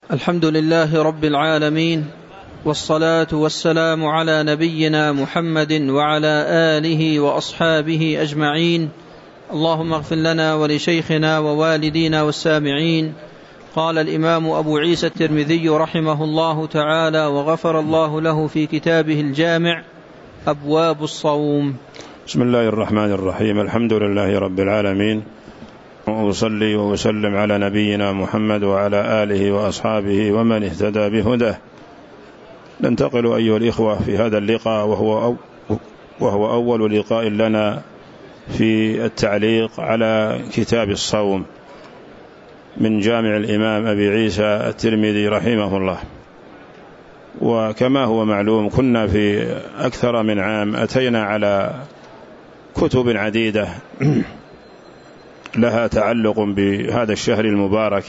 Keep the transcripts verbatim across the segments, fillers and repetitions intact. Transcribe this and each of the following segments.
الحمد لله رب العالمين، والصلاة والسلام على نبينا محمد وعلى آله وأصحابه أجمعين. اللهم اغفر لنا ولشيخنا ووالدينا والسامعين. قال الإمام أبو عيسى الترمذي رحمه الله تعالى وغفر الله له في كتابه الجامع: أبواب الصوم. بسم الله الرحمن الرحيم. الحمد لله رب العالمين، وأصلي وأسلم على نبينا محمد وعلى آله وأصحابه ومن اهتدى بهداه. ننتقل أيها الإخوة في هذا اللقاء، وهو, وهو أول لقاء لنا في التعليق على كتاب الصوم من جامع الإمام أبي عيسى الترمذي رحمه الله. وكما هو معلوم كنا في أكثر من عام أتينا على كتب عديدة لها تعلق بهذا الشهر المبارك،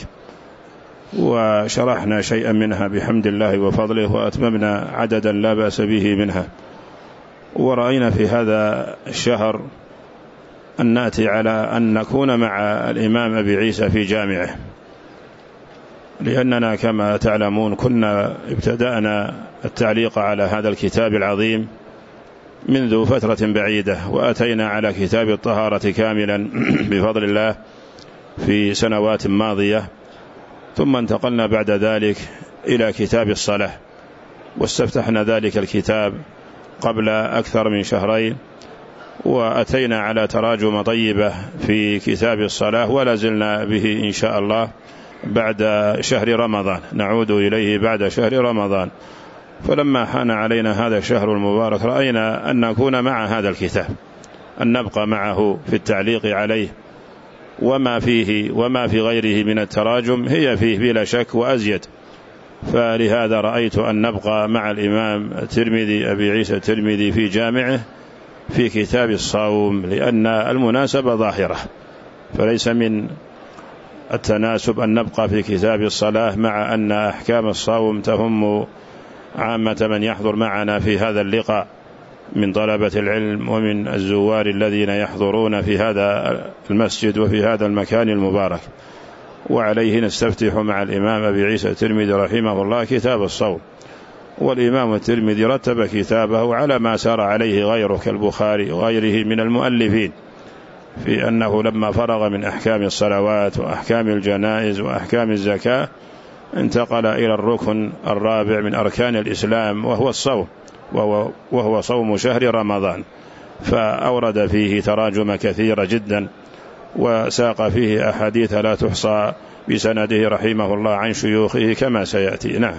وشرحنا شيئا منها بحمد الله وفضله، وأتممنا عددا لا بأس به منها. ورأينا في هذا الشهر أن نأتي على أن نكون مع الإمام أبي عيسى في جامعه، لأننا كما تعلمون كنا ابتدأنا التعليق على هذا الكتاب العظيم منذ فترة بعيدة، وأتينا على كتاب الطهارة كاملا بفضل الله في سنوات ماضية، ثم انتقلنا بعد ذلك إلى كتاب الصلاة، واستفتحنا ذلك الكتاب قبل أكثر من شهرين، وأتينا على تراجم طيبة في كتاب الصلاة، ولا زلنا به إن شاء الله بعد شهر رمضان، نعود إليه بعد شهر رمضان. فلما حان علينا هذا الشهر المبارك رأينا أن نكون مع هذا الكتاب، أن نبقى معه في التعليق عليه، وما فيه وما في غيره من التراجم هي فيه بلا شك وأزيد. فلهذا رأيت أن نبقى مع الإمام الترمذي أبي عيسى الترمذي في جامعه في كتاب الصوم، لأن المناسبة ظاهرة، فليس من التناسب أن نبقى في كتاب الصلاة مع أن أحكام الصوم تهم عامة من يحضر معنا في هذا اللقاء من طلبة العلم ومن الزوار الذين يحضرون في هذا المسجد وفي هذا المكان المبارك. وعليه نستفتح مع الإمام أبي عيسى الترمذي رحمه الله كتاب الصوم. والإمام الترمذي رتب كتابه على ما سار عليه غيره كالبخاري وغيره من المؤلفين، في أنه لما فرغ من أحكام الصلوات وأحكام الجنائز وأحكام الزكاة انتقل إلى الركن الرابع من أركان الإسلام، وهو الصوم، وهو, وهو صوم شهر رمضان، فأورد فيه تراجم كثيرة جدا، وساق فيه أحاديث لا تحصى بسنده رحمه الله عن شيوخه كما سيأتي. نعم.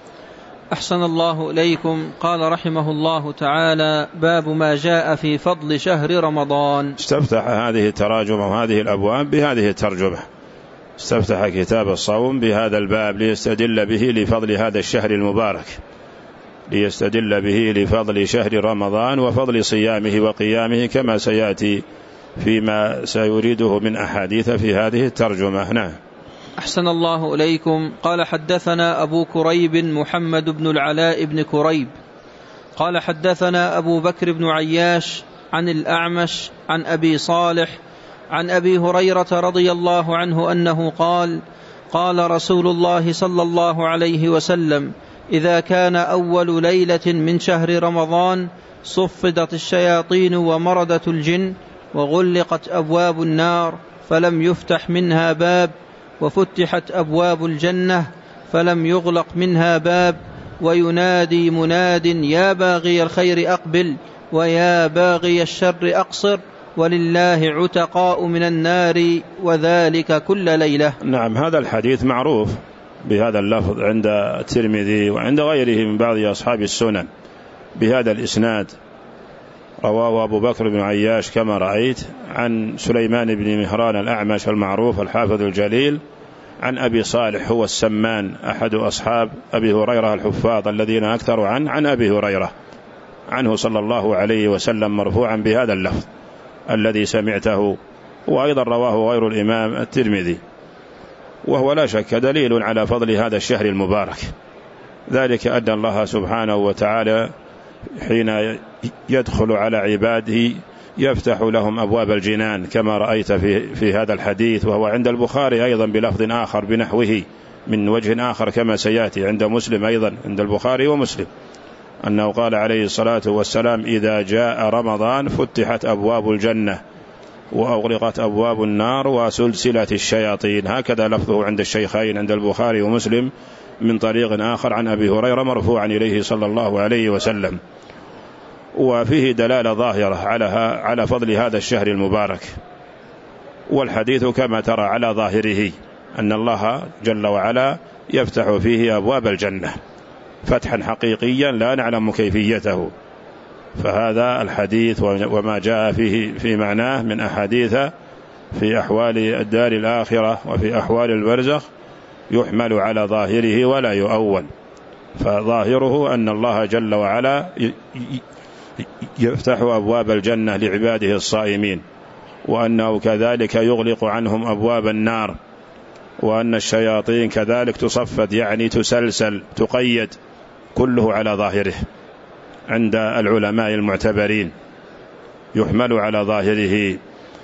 أحسن الله إليكم. قال رحمه الله تعالى: باب ما جاء في فضل شهر رمضان. استفتح هذه التراجم وهذه الأبواب بهذه الترجمة، استفتح كتاب الصوم بهذا الباب ليستدل به لفضل هذا الشهر المبارك، ليستدل به لفضل شهر رمضان وفضل صيامه وقيامه كما سيأتي فيما سيريده من أحاديث في هذه الترجمة. نعم. أحسن الله إليكم. قال: حدثنا أبو كريب محمد بن العلاء بن كريب قال حدثنا أبو بكر بن عياش عن الأعمش عن أبي صالح عن أبي هريرة رضي الله عنه أنه قال: قال رسول الله صلى الله عليه وسلم: إذا كان أول ليلة من شهر رمضان صفدت الشياطين ومردت الجن وغلقت أبواب النار فلم يفتح منها باب، وفتحت أبواب الجنة فلم يغلق منها باب، وينادي مناد: يا باغي الخير أقبل، ويا باغي الشر أقصر، ولله عتقاء من النار، وذلك كل ليلة. نعم. هذا الحديث معروف بهذا اللفظ عند الترمذي وعند غيره من بعض أصحاب السنن بهذا الإسناد. رواه أبو بكر بن عياش كما رأيت عن سليمان بن مهران الأعمش المعروف الحافظ الجليل عن أبي صالح هو السمان أحد أصحاب أبي هريرة الحفاظ الذين أكثروا عن عن أبي هريرة عنه صلى الله عليه وسلم مرفوعا بهذا اللفظ الذي سمعته. وأيضا رواه غير الإمام الترمذي، وهو لا شك دليل على فضل هذا الشهر المبارك، ذلك أن الله سبحانه وتعالى حين يدخل على عباده يفتح لهم أبواب الجنان كما رأيت في, في هذا الحديث، وهو عند البخاري أيضا بلفظ آخر بنحوه من وجه آخر كما سيأتي عند مسلم أيضا، عند البخاري ومسلم، أنه قال عليه الصلاة والسلام: إذا جاء رمضان فتحت أبواب الجنة وأغلقت أبواب النار وسلسلة الشياطين. هكذا لفظه عند الشيخين عند البخاري ومسلم من طريق آخر عن أبي هريرة مرفوعا إليه صلى الله عليه وسلم. وفيه دلالة ظاهرة على على فضل هذا الشهر المبارك، والحديث كما ترى على ظاهره أن الله جل وعلا يفتح فيه أبواب الجنة فتحا حقيقيا لا نعلم كيفيته. فهذا الحديث وما جاء فيه في معناه من أحاديث في أحوال الدار الآخرة وفي أحوال البرزخ يحمل على ظاهره ولا يؤول. فظاهره أن الله جل وعلا يفتح أبواب الجنة لعباده الصائمين، وأنه كذلك يغلق عنهم أبواب النار، وأن الشياطين كذلك تصفد يعني تسلسل تقيد، كله على ظاهره عند العلماء المعتبرين يحمل على ظاهره.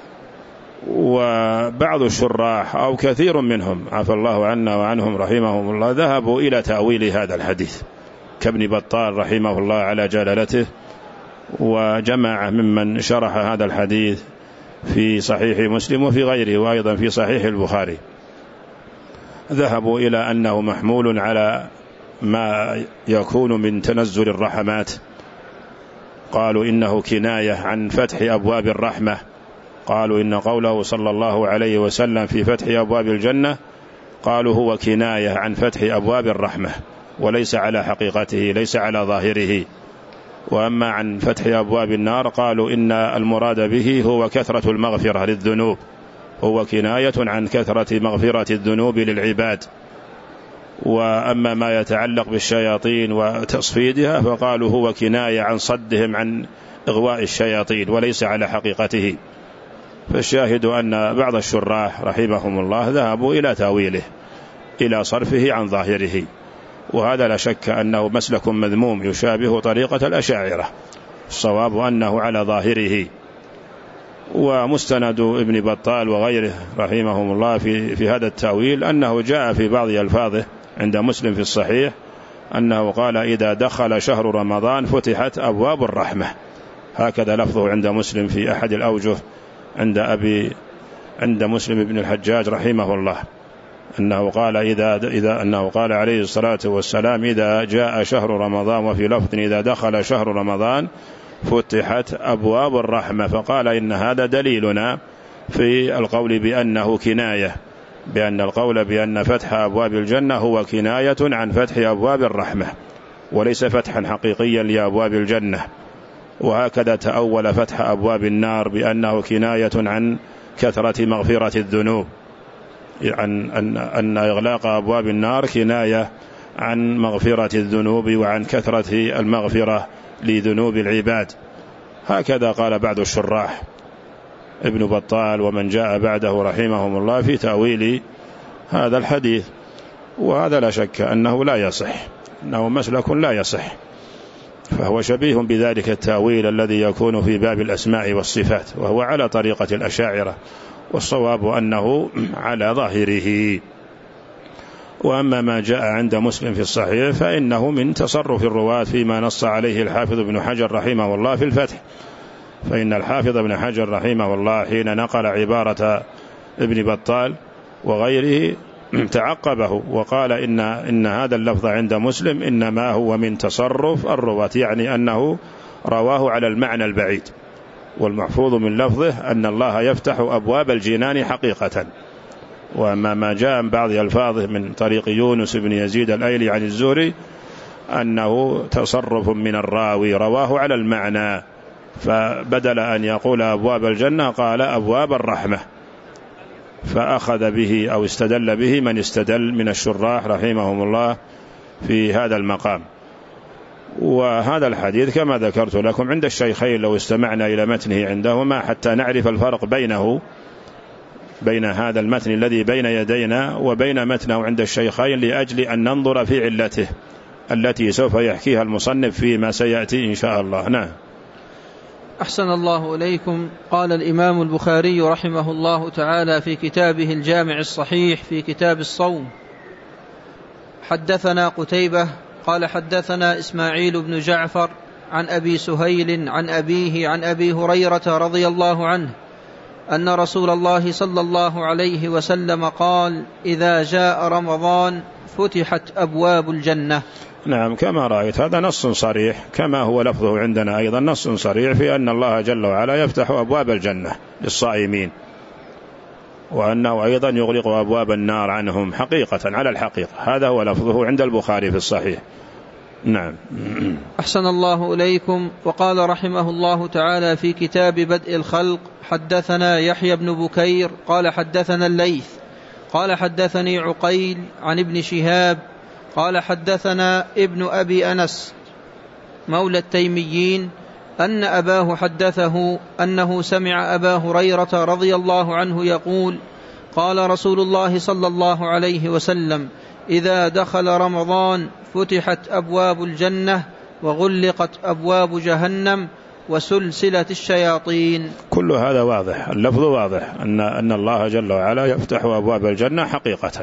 وبعض الشراح أو كثير منهم عفى الله عنا وعنهم رحمهم الله ذهبوا إلى تأويل هذا الحديث كابن بطال رحمه الله على جلالته، وجماعة ممن شرح هذا الحديث في صحيح مسلم وفي غيره وأيضا في صحيح البخاري، ذهبوا إلى أنه محمول على ما يكون من تنزل الرحمات. قالوا إنه كناية عن فتح أبواب الرحمة، قالوا إن قوله صلى الله عليه وسلم في فتح أبواب الجنة قالوا هو كناية عن فتح أبواب الرحمة وليس على حقيقته، ليس على ظاهره. وأما عن فتح أبواب النار قالوا إن المراد به هو كثرة المغفرة للذنوب، هو كناية عن كثرة مغفرة الذنوب للعباد. وأما ما يتعلق بالشياطين وتصفيدها فقالوا هو كناية عن صدهم عن إغواء الشياطين وليس على حقيقته. فالشاهد أن بعض الشراح رحمهم الله ذهبوا إلى تاويله، إلى صرفه عن ظاهره، وهذا لا شك أنه مسلك مذموم يشابه طريقة الأشاعرة، الصواب أنه على ظاهره. ومستند ابن بطال وغيره رحمهم الله في, في هذا التأويل أنه جاء في بعض ألفاظه عند مسلم في الصحيح أنه قال: إذا دخل شهر رمضان فتحت أبواب الرحمة. هكذا لفظه عند مسلم في أحد الأوجه عند أبي عند مسلم بن الحجاج رحمه الله، أنه قال إذا إذا أنه قال عليه الصلاة والسلام: إذا جاء شهر رمضان، وفي لفظ: إذا دخل شهر رمضان فتحت أبواب الرحمة. فقال إن هذا دليلنا في القول بأنه كناية، بأن القول بأن فتح أبواب الجنة هو كناية عن فتح أبواب الرحمة وليس فتحا حقيقيا لأبواب الجنة. وهكذا تأول فتح أبواب النار بأنه كناية عن كثرة مغفرة الذنوب، عن أن, أن إغلاق أبواب النار كناية عن مغفرة الذنوب وعن كثرة المغفرة لذنوب العباد. هكذا قال بعض الشراح ابن بطال ومن جاء بعده رحمهم الله في تأويل هذا الحديث. وهذا لا شك أنه لا يصح، أنه مسلك لا يصح، فهو شبيه بذلك التأويل الذي يكون في باب الأسماء والصفات، وهو على طريقة الأشاعرة، والصواب أنه على ظاهره. وأما ما جاء عند مسلم في الصحيح فإنه من تصرف الرواة فيما نص عليه الحافظ ابن حجر رحمه الله في الفتح. فإن الحافظ ابن حجر رحمه الله حين نقل عبارة ابن بطال وغيره تعقبه وقال إن, إن هذا اللفظ عند مسلم إنما هو من تصرف الرواة، يعني أنه رواه على المعنى البعيد، والمحفوظ من لفظه أن الله يفتح أبواب الجنان حقيقة. وأما ما جاء من بعض ألفاظه من طريق يونس بن يزيد الأيلي عن الزهري أنه تصرف من الراوي رواه على المعنى، فبدل أن يقول أبواب الجنة قال أبواب الرحمة، فأخذ به أو استدل به من استدل من الشراح رحمهم الله في هذا المقام. وهذا الحديث كما ذكرت لكم عند الشيخين لو استمعنا إلى متنه عندهما حتى نعرف الفرق بينه بين هذا المتن الذي بين يدينا وبين متنه عند الشيخين، لأجل أن ننظر في علته التي سوف يحكيها المصنف فيما سيأتي إن شاء الله. نعم. أحسن الله إليكم. قال الإمام البخاري رحمه الله تعالى في كتابه الجامع الصحيح في كتاب الصوم: حدثنا قتيبة قال حدثنا إسماعيل بن جعفر عن أبي سهيل عن أبيه عن أبي هريرة رضي الله عنه أن رسول الله صلى الله عليه وسلم قال: إذا جاء رمضان فتحت أبواب الجنة. نعم، كما رأيت هذا نص صريح، كما هو لفظه عندنا أيضا نص صريح في أن الله جل وعلا يفتح أبواب الجنة للصائمين، وأنه أيضا يغلق أبواب النار عنهم حقيقة على الحقيقة. هذا هو لفظه عند البخاري في الصحيح. نعم. أحسن الله إليكم. وقال رحمه الله تعالى في كتاب بدء الخلق: حدثنا يحيى بن بكير قال حدثنا الليث قال حدثني عقيل عن ابن شهاب قال حدثنا ابن أبي أنس مولى التيميين أن أباه حدثه أنه سمع أبا هريرة رضي الله عنه يقول: قال رسول الله صلى الله عليه وسلم: إذا دخل رمضان فتحت أبواب الجنة وغلقت أبواب جهنم وسلسلة الشياطين. كل هذا واضح، اللفظ واضح أن أن الله جل وعلا يفتح أبواب الجنة حقيقة.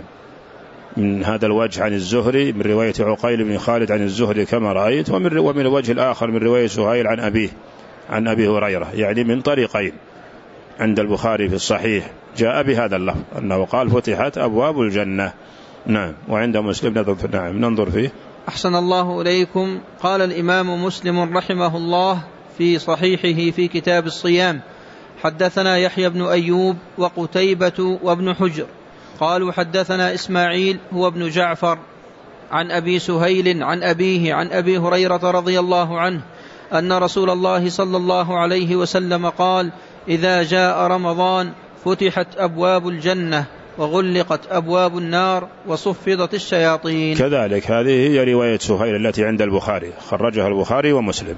من هذا الوجه عن الزهري من رواية عقيل بن خالد عن الزهري كما رأيت، ومن ومن الوجه الآخر من رواية سهيل عن أبيه عن أبي هريرة، يعني من طريقين عند البخاري في الصحيح جاء بهذا اللفظ أنه قال فتحت أبواب الجنة. نعم. وعند مسلم نعم ننظر فيه. أحسن الله إليكم. قال الإمام مسلم رحمه الله في صحيحه في كتاب الصيام: حدثنا يحيى بن أيوب وقتيبة وابن حجر قالوا حدثنا إسماعيل هو ابن جعفر عن أبي سهيل عن أبيه عن أبي هريرة رضي الله عنه أن رسول الله صلى الله عليه وسلم قال: إذا جاء رمضان فتحت أبواب الجنة وغلقت أبواب النار وصفدت الشياطين. كذلك هذه هي رواية سهيل التي عند البخاري، خرجها البخاري ومسلم،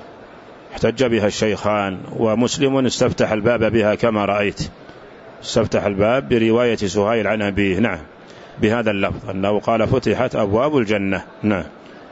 احتج بها الشيخان، ومسلم استفتح الباب بها كما رأيت، استفتح الباب برواية سهيل عن أبيه نعم بهذا اللفظ أنه قال فتحت أبواب الجنة. نعم.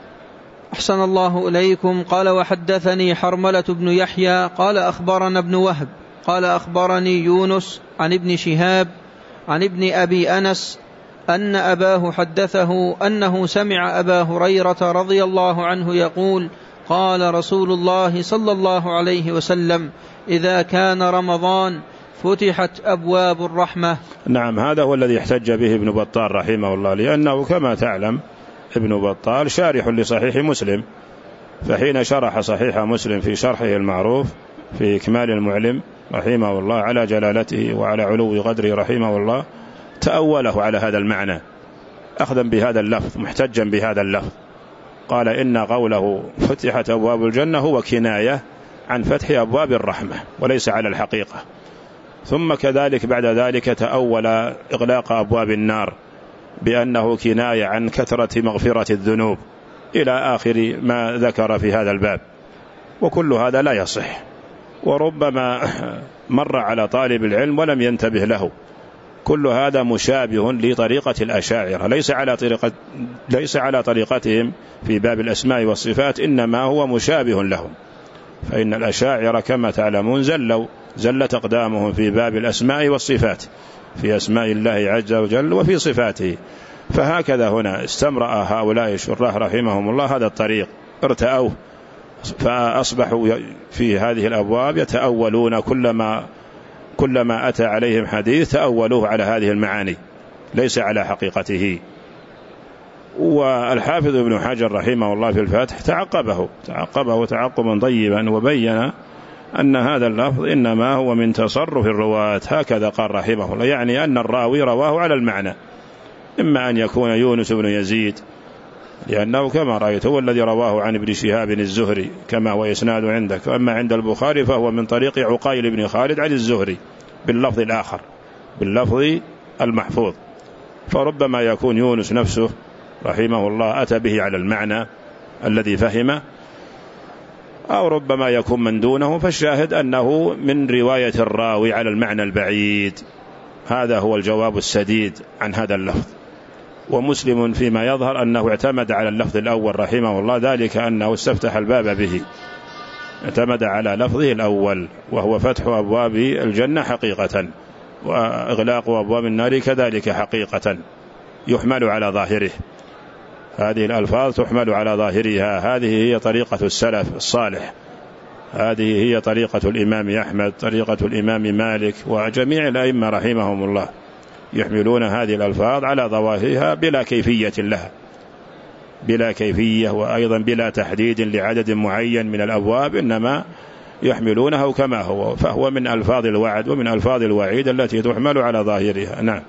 أحسن الله إليكم. قال: وحدثني حرملة بن يحيى قال أخبرنا ابن وهب قال أخبرني يونس عن ابن شهاب عن ابن أبي أنس أن أباه حدثه أنه سمع أبا هريرة رضي الله عنه يقول: قال رسول الله صلى الله عليه وسلم: إذا كان رمضان فتحت أبواب الرحمة. نعم، هذا هو الذي احتج به ابن بطال رحمه الله، لأنه كما تعلم ابن بطال شارح لصحيح مسلم، فحين شرح صحيح مسلم في شرحه المعروف في إكمال المعلم رحمه الله على جلالته وعلى علو قدره رحمه الله تأوله على هذا المعنى أخذا بهذا اللفظ محتجا بهذا اللفظ، قال إن قوله فتحت أبواب الجنة هو كناية عن فتح أبواب الرحمة وليس على الحقيقة. ثم كذلك بعد ذلك تأول إغلاق أبواب النار بأنه كناية عن كثرة مغفرة الذنوب إلى آخر ما ذكر في هذا الباب، وكل هذا لا يصح، وربما مر على طالب العلم ولم ينتبه له. كل هذا مشابه لطريقة الأشاعرة، ليس على طريقة ليس على طريقتهم في باب الأسماء والصفات، إنما هو مشابه لهم، فإن الأشاعرة كما تعلمون زلوا زلت أقدامهم في باب الأسماء والصفات، في أسماء الله عز وجل وفي صفاته. فهكذا هنا استمرأ هؤلاء الشراح رحمهم الله هذا الطريق، ارتأوه فأصبحوا في هذه الأبواب يتأولون كلما كلما أتى عليهم حديث تأولوه على هذه المعاني ليس على حقيقته. والحافظ ابن حجر رحمه الله في الفتح تعقبه تعقبه تعقبا طيبا وبين أن هذا اللفظ إنما هو من تصرف الرواة، هكذا قال رحمه الله، يعني أن الراوي رواه على المعنى، إما أن يكون يونس بن يزيد لأنه كما رأيت هو الذي رواه عن ابن شهاب الزهري كما هو إسناد عندك، وأما عند البخاري فهو من طريق عقيل بن خالد عن الزهري باللفظ الآخر باللفظ المحفوظ، فربما يكون يونس نفسه رحمه الله أتى به على المعنى الذي فهمه، أو ربما يكون من دونه، فالشاهد أنه من رواية الراوي على المعنى البعيد. هذا هو الجواب السديد عن هذا اللفظ. ومسلم فيما يظهر أنه اعتمد على اللفظ الأول رحمه الله، ذلك أنه استفتح الباب به، اعتمد على لفظه الأول وهو فتح أبواب الجنة حقيقة وإغلاق أبواب النار كذلك حقيقة، يحمل على ظاهره. هذه الألفاظ تحمل على ظاهرها. هذه هي طريقة السلف الصالح، هذه هي طريقة الإمام أحمد، طريقة الإمام مالك، وجميع الأئمة رحمهم الله، يحملون هذه الألفاظ على ظواهرها بلا كيفية لها، بلا كيفية، وأيضا بلا تحديد لعدد معين من الأبواب، إنما يحملونه كما هو، فهو من ألفاظ الوعد ومن ألفاظ الوعيد التي تحمل على ظاهرها. نعم.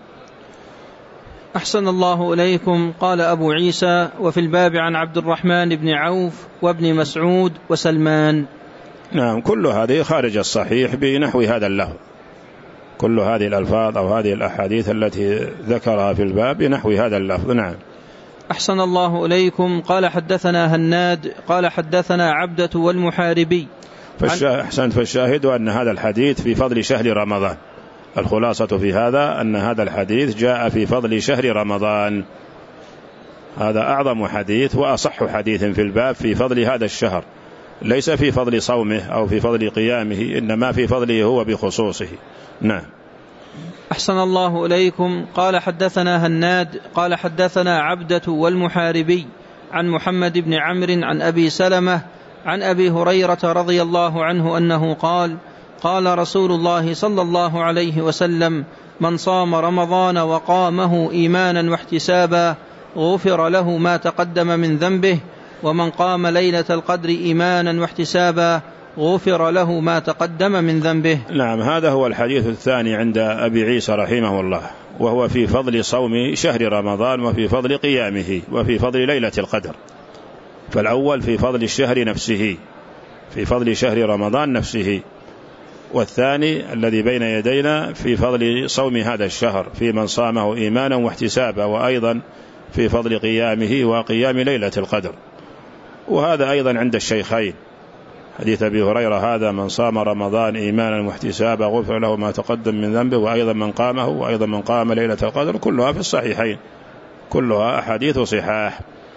أحسن الله إليكم. قال أبو عيسى: وفي الباب عن عبد الرحمن بن عوف وابن مسعود وسلمان. نعم، كل هذه خارج الصحيح بنحو هذا اللفظ، كل هذه الألفاظ أو هذه الأحاديث التي ذكرها في الباب بنحو هذا اللفظ. نعم. أحسن الله إليكم. قال حدثنا هناد قال حدثنا عبدة والمحاربي. أحسنت. فالشاهد أن هذا الحديث في فضل شهر رمضان. الخلاصة في هذا أن هذا الحديث جاء في فضل شهر رمضان، هذا أعظم حديث وأصح حديث في الباب في فضل هذا الشهر، ليس في فضل صومه أو في فضل قيامه، إنما في فضله هو بخصوصه. نعم. أحسن الله إليكم. قال حدثنا هناد قال حدثنا عبدة والمحاربي عن محمد بن عمرو عن أبي سلمة عن أبي هريرة رضي الله عنه أنه قال: قال رسول الله صلى الله عليه وسلم: من صام رمضان وقامه إيمانا واحتسابا غفر له ما تقدم من ذنبه، ومن قام ليلة القدر إيمانا واحتسابا غفر له ما تقدم من ذنبه. نعم، هذا هو الحديث الثاني عند أبي عيسى رحمه الله، وهو في فضل صوم شهر رمضان وفي فضل قيامه وفي فضل ليلة القدر. فالأول في فضل الشهر نفسه، في فضل شهر رمضان نفسه، والثاني الذي بين يدينا في فضل صوم هذا الشهر، في من صامه إيمانا واحتسابا، وأيضا في فضل قيامه وقيام ليلة القدر. وهذا أيضا عند الشيخين، حديث أبي هريرة هذا: من صام رمضان إيمانا واحتسابا غفر له ما تقدم من ذنبه، وأيضا من قامه، وأيضا من قام ليلة القدر، كلها في الصحيحين، كلها أحاديث صحاح.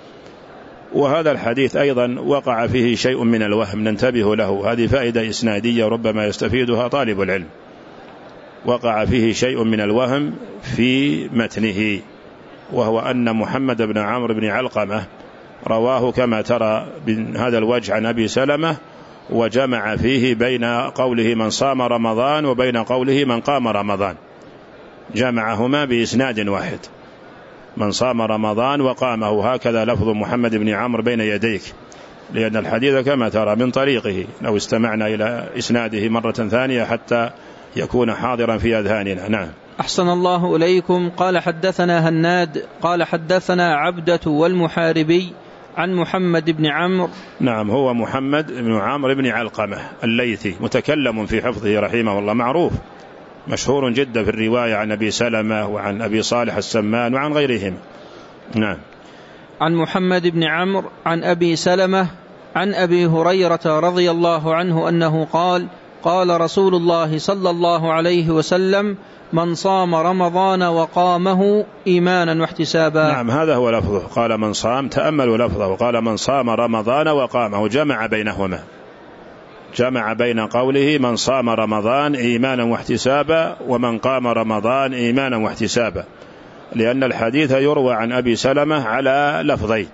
وهذا الحديث أيضا وقع فيه شيء من الوهم، ننتبه له، هذه فائدة إسنادية ربما يستفيدها طالب العلم. وقع فيه شيء من الوهم في متنه، وهو أن محمد بن عمرو بن علقمة رواه كما ترى بهذا الوجه عن أبي سلمة، وجمع فيه بين قوله من صام رمضان وبين قوله من قام رمضان، جمعهما بإسناد واحد: من صام رمضان وقامه، هكذا لفظ محمد بن عمرو بين يديك، لأن الحديث كما ترى من طريقه، لو استمعنا إلى إسناده مرة ثانية حتى يكون حاضرا في أذهاننا. نعم. أحسن الله إليكم. قال حدثنا هناد قال حدثنا عبدة والمحاربي عن محمد بن عمرو. نعم، هو محمد بن عمرو بن علقمة الليثي، متكلم في حفظه رحمه الله، معروف مشهور جدا في الرواية عن أبي سلمة وعن أبي صالح السمان وعن غيرهم. نعم. عن محمد بن عمرو عن أبي سلمة عن أبي هريرة رضي الله عنه أنه قال: قال رسول الله صلى الله عليه وسلم: من صام رمضان وقامه إيمانا واحتسابا. نعم، هذا هو لفظه، قال من صام، تأملوا لفظه، قال من صام رمضان وقامه، جمع بينهما، جمع بين قوله من صام رمضان إيمانا واحتسابا ومن قام رمضان إيمانا واحتسابا، لأن الحديث يروى عن أبي سلمة على لفظين،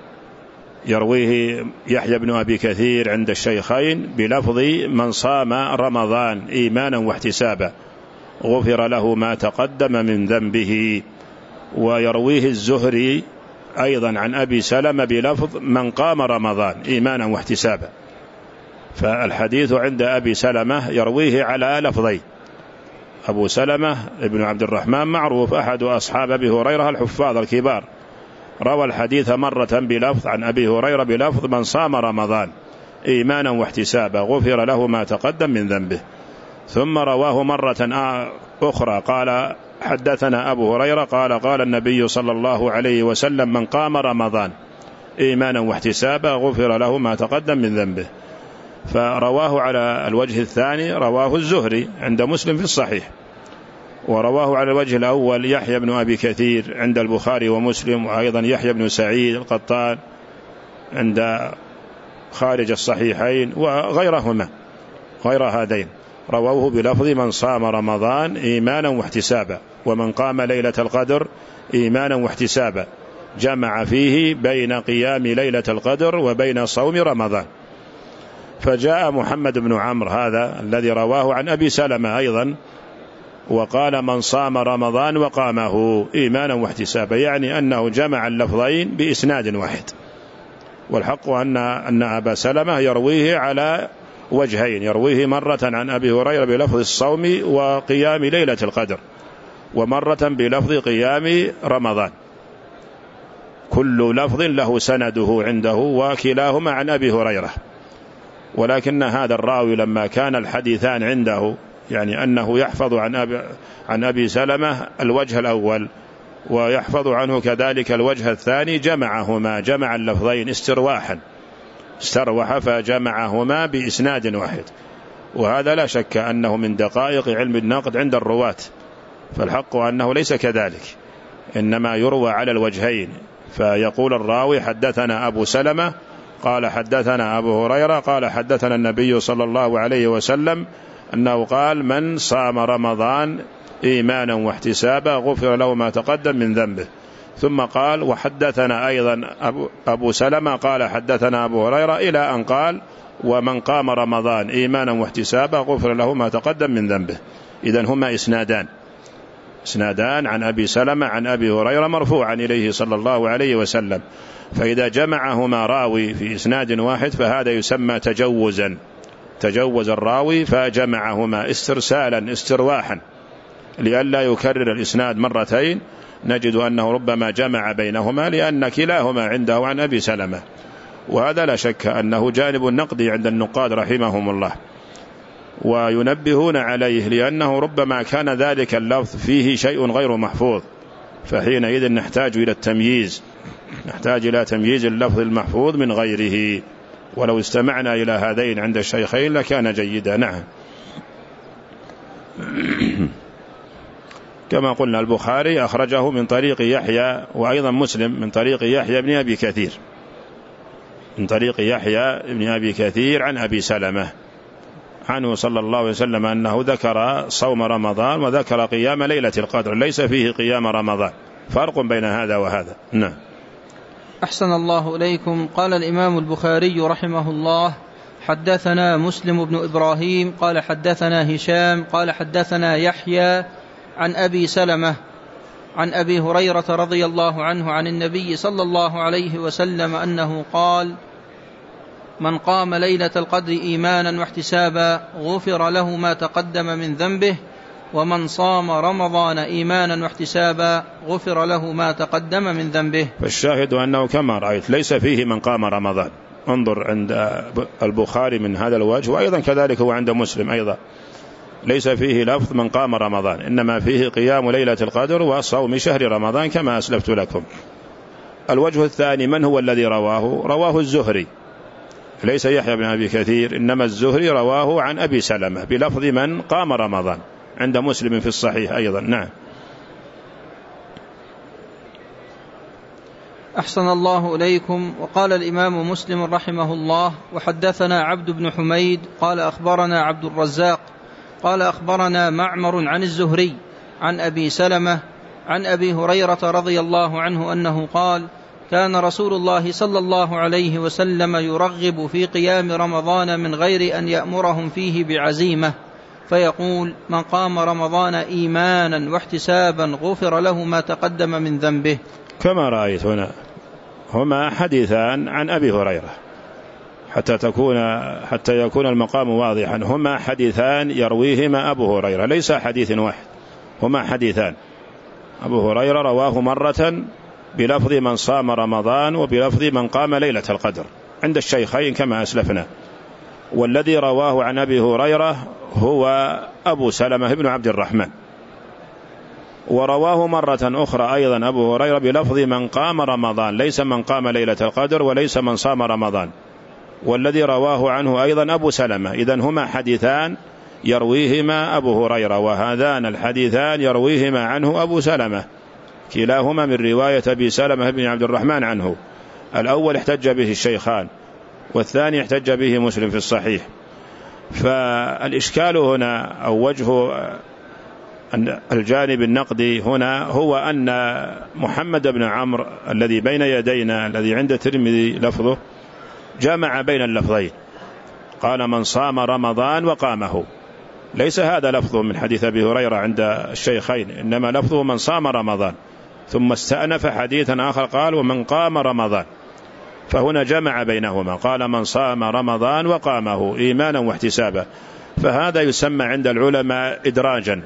يرويه يحيى بن أبي كثير عند الشيخين بلفظ من صام رمضان إيمانا واحتسابا غفر له ما تقدم من ذنبه، ويرويه الزهري أيضا عن أبي سلمة بلفظ من قام رمضان إيمانا واحتسابا. فالحديث عند أبي سلمة يرويه على لفظين. أبو سلمة ابن عبد الرحمن معروف، أحد أصحاب أبي هريرة الحفاظ الكبار، روى الحديث مرة بلفظ عن أبي هريرة بلفظ من صام رمضان إيمانا واحتسابا غفر له ما تقدم من ذنبه، ثم رواه مرة أخرى قال حدثنا أبو هريرة قال قال النبي صلى الله عليه وسلم: من قام رمضان إيمانا واحتسابا غفر له ما تقدم من ذنبه. فرواه على الوجه الثاني رواه الزهري عند مسلم في الصحيح، ورواه على الوجه الأول يحيى بن أبي كثير عند البخاري ومسلم، وأيضا يحيى بن سعيد القطان عند خارج الصحيحين وغيرهما، غير هذين رووه بلفظ من صام رمضان إيمانا واحتسابا ومن قام ليلة القدر إيمانا واحتسابا جمع فيه بين قيام ليلة القدر وبين صوم رمضان. فجاء محمد بن عمرو هذا الذي رواه عن أبي سلمة أيضا وقال من صام رمضان وقامه إيمانا واحتسابا، يعني أنه جمع اللفظين بإسناد واحد. والحق أن أن أبا سلمة يرويه على وجهين، يرويه مرة عن أبي هريرة بلفظ الصوم وقيام ليلة القدر، ومرة بلفظ قيام رمضان، كل لفظ له سنده عنده وكلاهما عن أبي هريرة. ولكن هذا الراوي لما كان الحديثان عنده، يعني أنه يحفظ عن أبي, عن أبي سلمة الوجه الأول ويحفظ عنه كذلك الوجه الثاني، جمعهما، جمع اللفظين استرواحا، استروح فجمعهما بإسناد واحد. وهذا لا شك أنه من دقائق علم النقد عند الرواة، فالحق أنه ليس كذلك، إنما يروى على الوجهين. فيقول الراوي حدثنا أبو سلمة قال حدثنا أبو هريرة قال حدثنا النبي صلى الله عليه وسلم أنه قال من صام رمضان إيمانا واحتسابا غفر له ما تقدم من ذنبه. ثم قال وحدثنا أيضا أبو, أبو سلمة قال حدثنا أبو هريرة إلى أن قال ومن قام رمضان إيمانا واحتسابا غفر له ما تقدم من ذنبه. إذن هما إسنادان، إسنادان عن أبي سلمة عن أبي هريرة مرفوعا إليه صلى الله عليه وسلم. فإذا جمعهما راوي في إسناد واحد فهذا يسمى تجوزا، تجوز الراوي فجمعهما استرسالا استرواحا لئلا يكرر الإسناد مرتين. نجد أنه ربما جمع بينهما لأن كلاهما عنده عن أبي سلمة، وهذا لا شك أنه جانب النقدي عند النقاد رحمهم الله، وينبهون عليه لأنه ربما كان ذلك اللفظ فيه شيء غير محفوظ، فحينئذ نحتاج إلى التمييز، نحتاج إلى تمييز اللفظ المحفوظ من غيره. ولو استمعنا إلى هذين عند الشيخين لكان جيدا. نعم. كما قلنا البخاري أخرجه من طريق يحيى، وأيضا مسلم من طريق يحيى بن أبي كثير، من طريق يحيى بن أبي كثير عن أبي سلمة عنه صلى الله عليه وسلم أنه ذكر صوم رمضان وذكر قيام ليلة القدر، ليس فيه قيام رمضان، فرق بين هذا وهذا. نعم. أحسن الله إليكم. قال الإمام البخاري رحمه الله حدثنا مسلم بن إبراهيم قال حدثنا هشام قال حدثنا يحيى عن أبي سلمة عن أبي هريرة رضي الله عنه عن النبي صلى الله عليه وسلم أنه قال من قام ليلة القدر إيمانا واحتسابا غفر له ما تقدم من ذنبه ومن صام رمضان إيمانا واحتسابا غفر له ما تقدم من ذنبه. فالشاهد أنه كما رأيت ليس فيه من قام رمضان، انظر عند البخاري من هذا الوجه، وأيضا كذلك هو عند مسلم أيضا ليس فيه لفظ من قام رمضان، إنما فيه قيام ليلة القدر وصوم شهر رمضان كما أسلفت لكم. الوجه الثاني من هو الذي رواه؟ رواه الزهري، ليس يحيى بن أبي كثير، إنما الزهري رواه عن أبي سلمة بلفظ من قام رمضان عند مسلم في الصحيح أيضا. نعم. أحسن الله إليكم. وقال الإمام مسلم رحمه الله وحدثنا عبد بن حميد قال أخبرنا عبد الرزاق قال أخبرنا معمر عن الزهري عن أبي سلمة عن أبي هريرة رضي الله عنه أنه قال كان رسول الله صلى الله عليه وسلم يرغب في قيام رمضان من غير أن يأمرهم فيه بعزيمة، فيقول من قام رمضان إيمانا واحتسابا غفر له ما تقدم من ذنبه. كما رأيت هنا هما حديثان عن أبي هريرة حتى تكون حتى يكون المقام واضحا، هما حديثان يرويهما أبو هريرة، ليس حديث واحد، هما حديثان. أبو هريرة رواه مرة بلفظ من صام رمضان وبلفظ من قام ليلة القدر عند الشيخين كما أسلفنا، والذي رواه عن أبي هريرة هو أبو سلمة بن عبد الرحمن، ورواه مرة أخرى أيضا أبو هريرة بلفظ من قام رمضان، ليس من قام ليلة القدر وليس من صام رمضان، والذي رواه عنه أيضا أبو سلمة. إذن هما حديثان يرويهما أبو هريرة، وهذان الحديثان يرويهما عنه أبو سلمة، كلاهما من رواية أبي سلمة بن عبد الرحمن عنه. الأول احتج به الشيخان، والثاني احتج به مسلم في الصحيح. فالإشكال هنا أو وجه الجانب النقدي هنا هو أن محمد بن عمرو الذي بين يدينا الذي عند الترمذي لفظه جمع بين اللفظين، قال من صام رمضان وقامه، ليس هذا لفظه من حديث أبي هريرة عند الشيخين، إنما لفظه من صام رمضان، ثم استأنف حديثا آخر قال ومن قام رمضان، فهنا جمع بينهما، قال من صام رمضان وقامه إيمانا واحتسابا، فهذا يسمى عند العلماء إدراجا،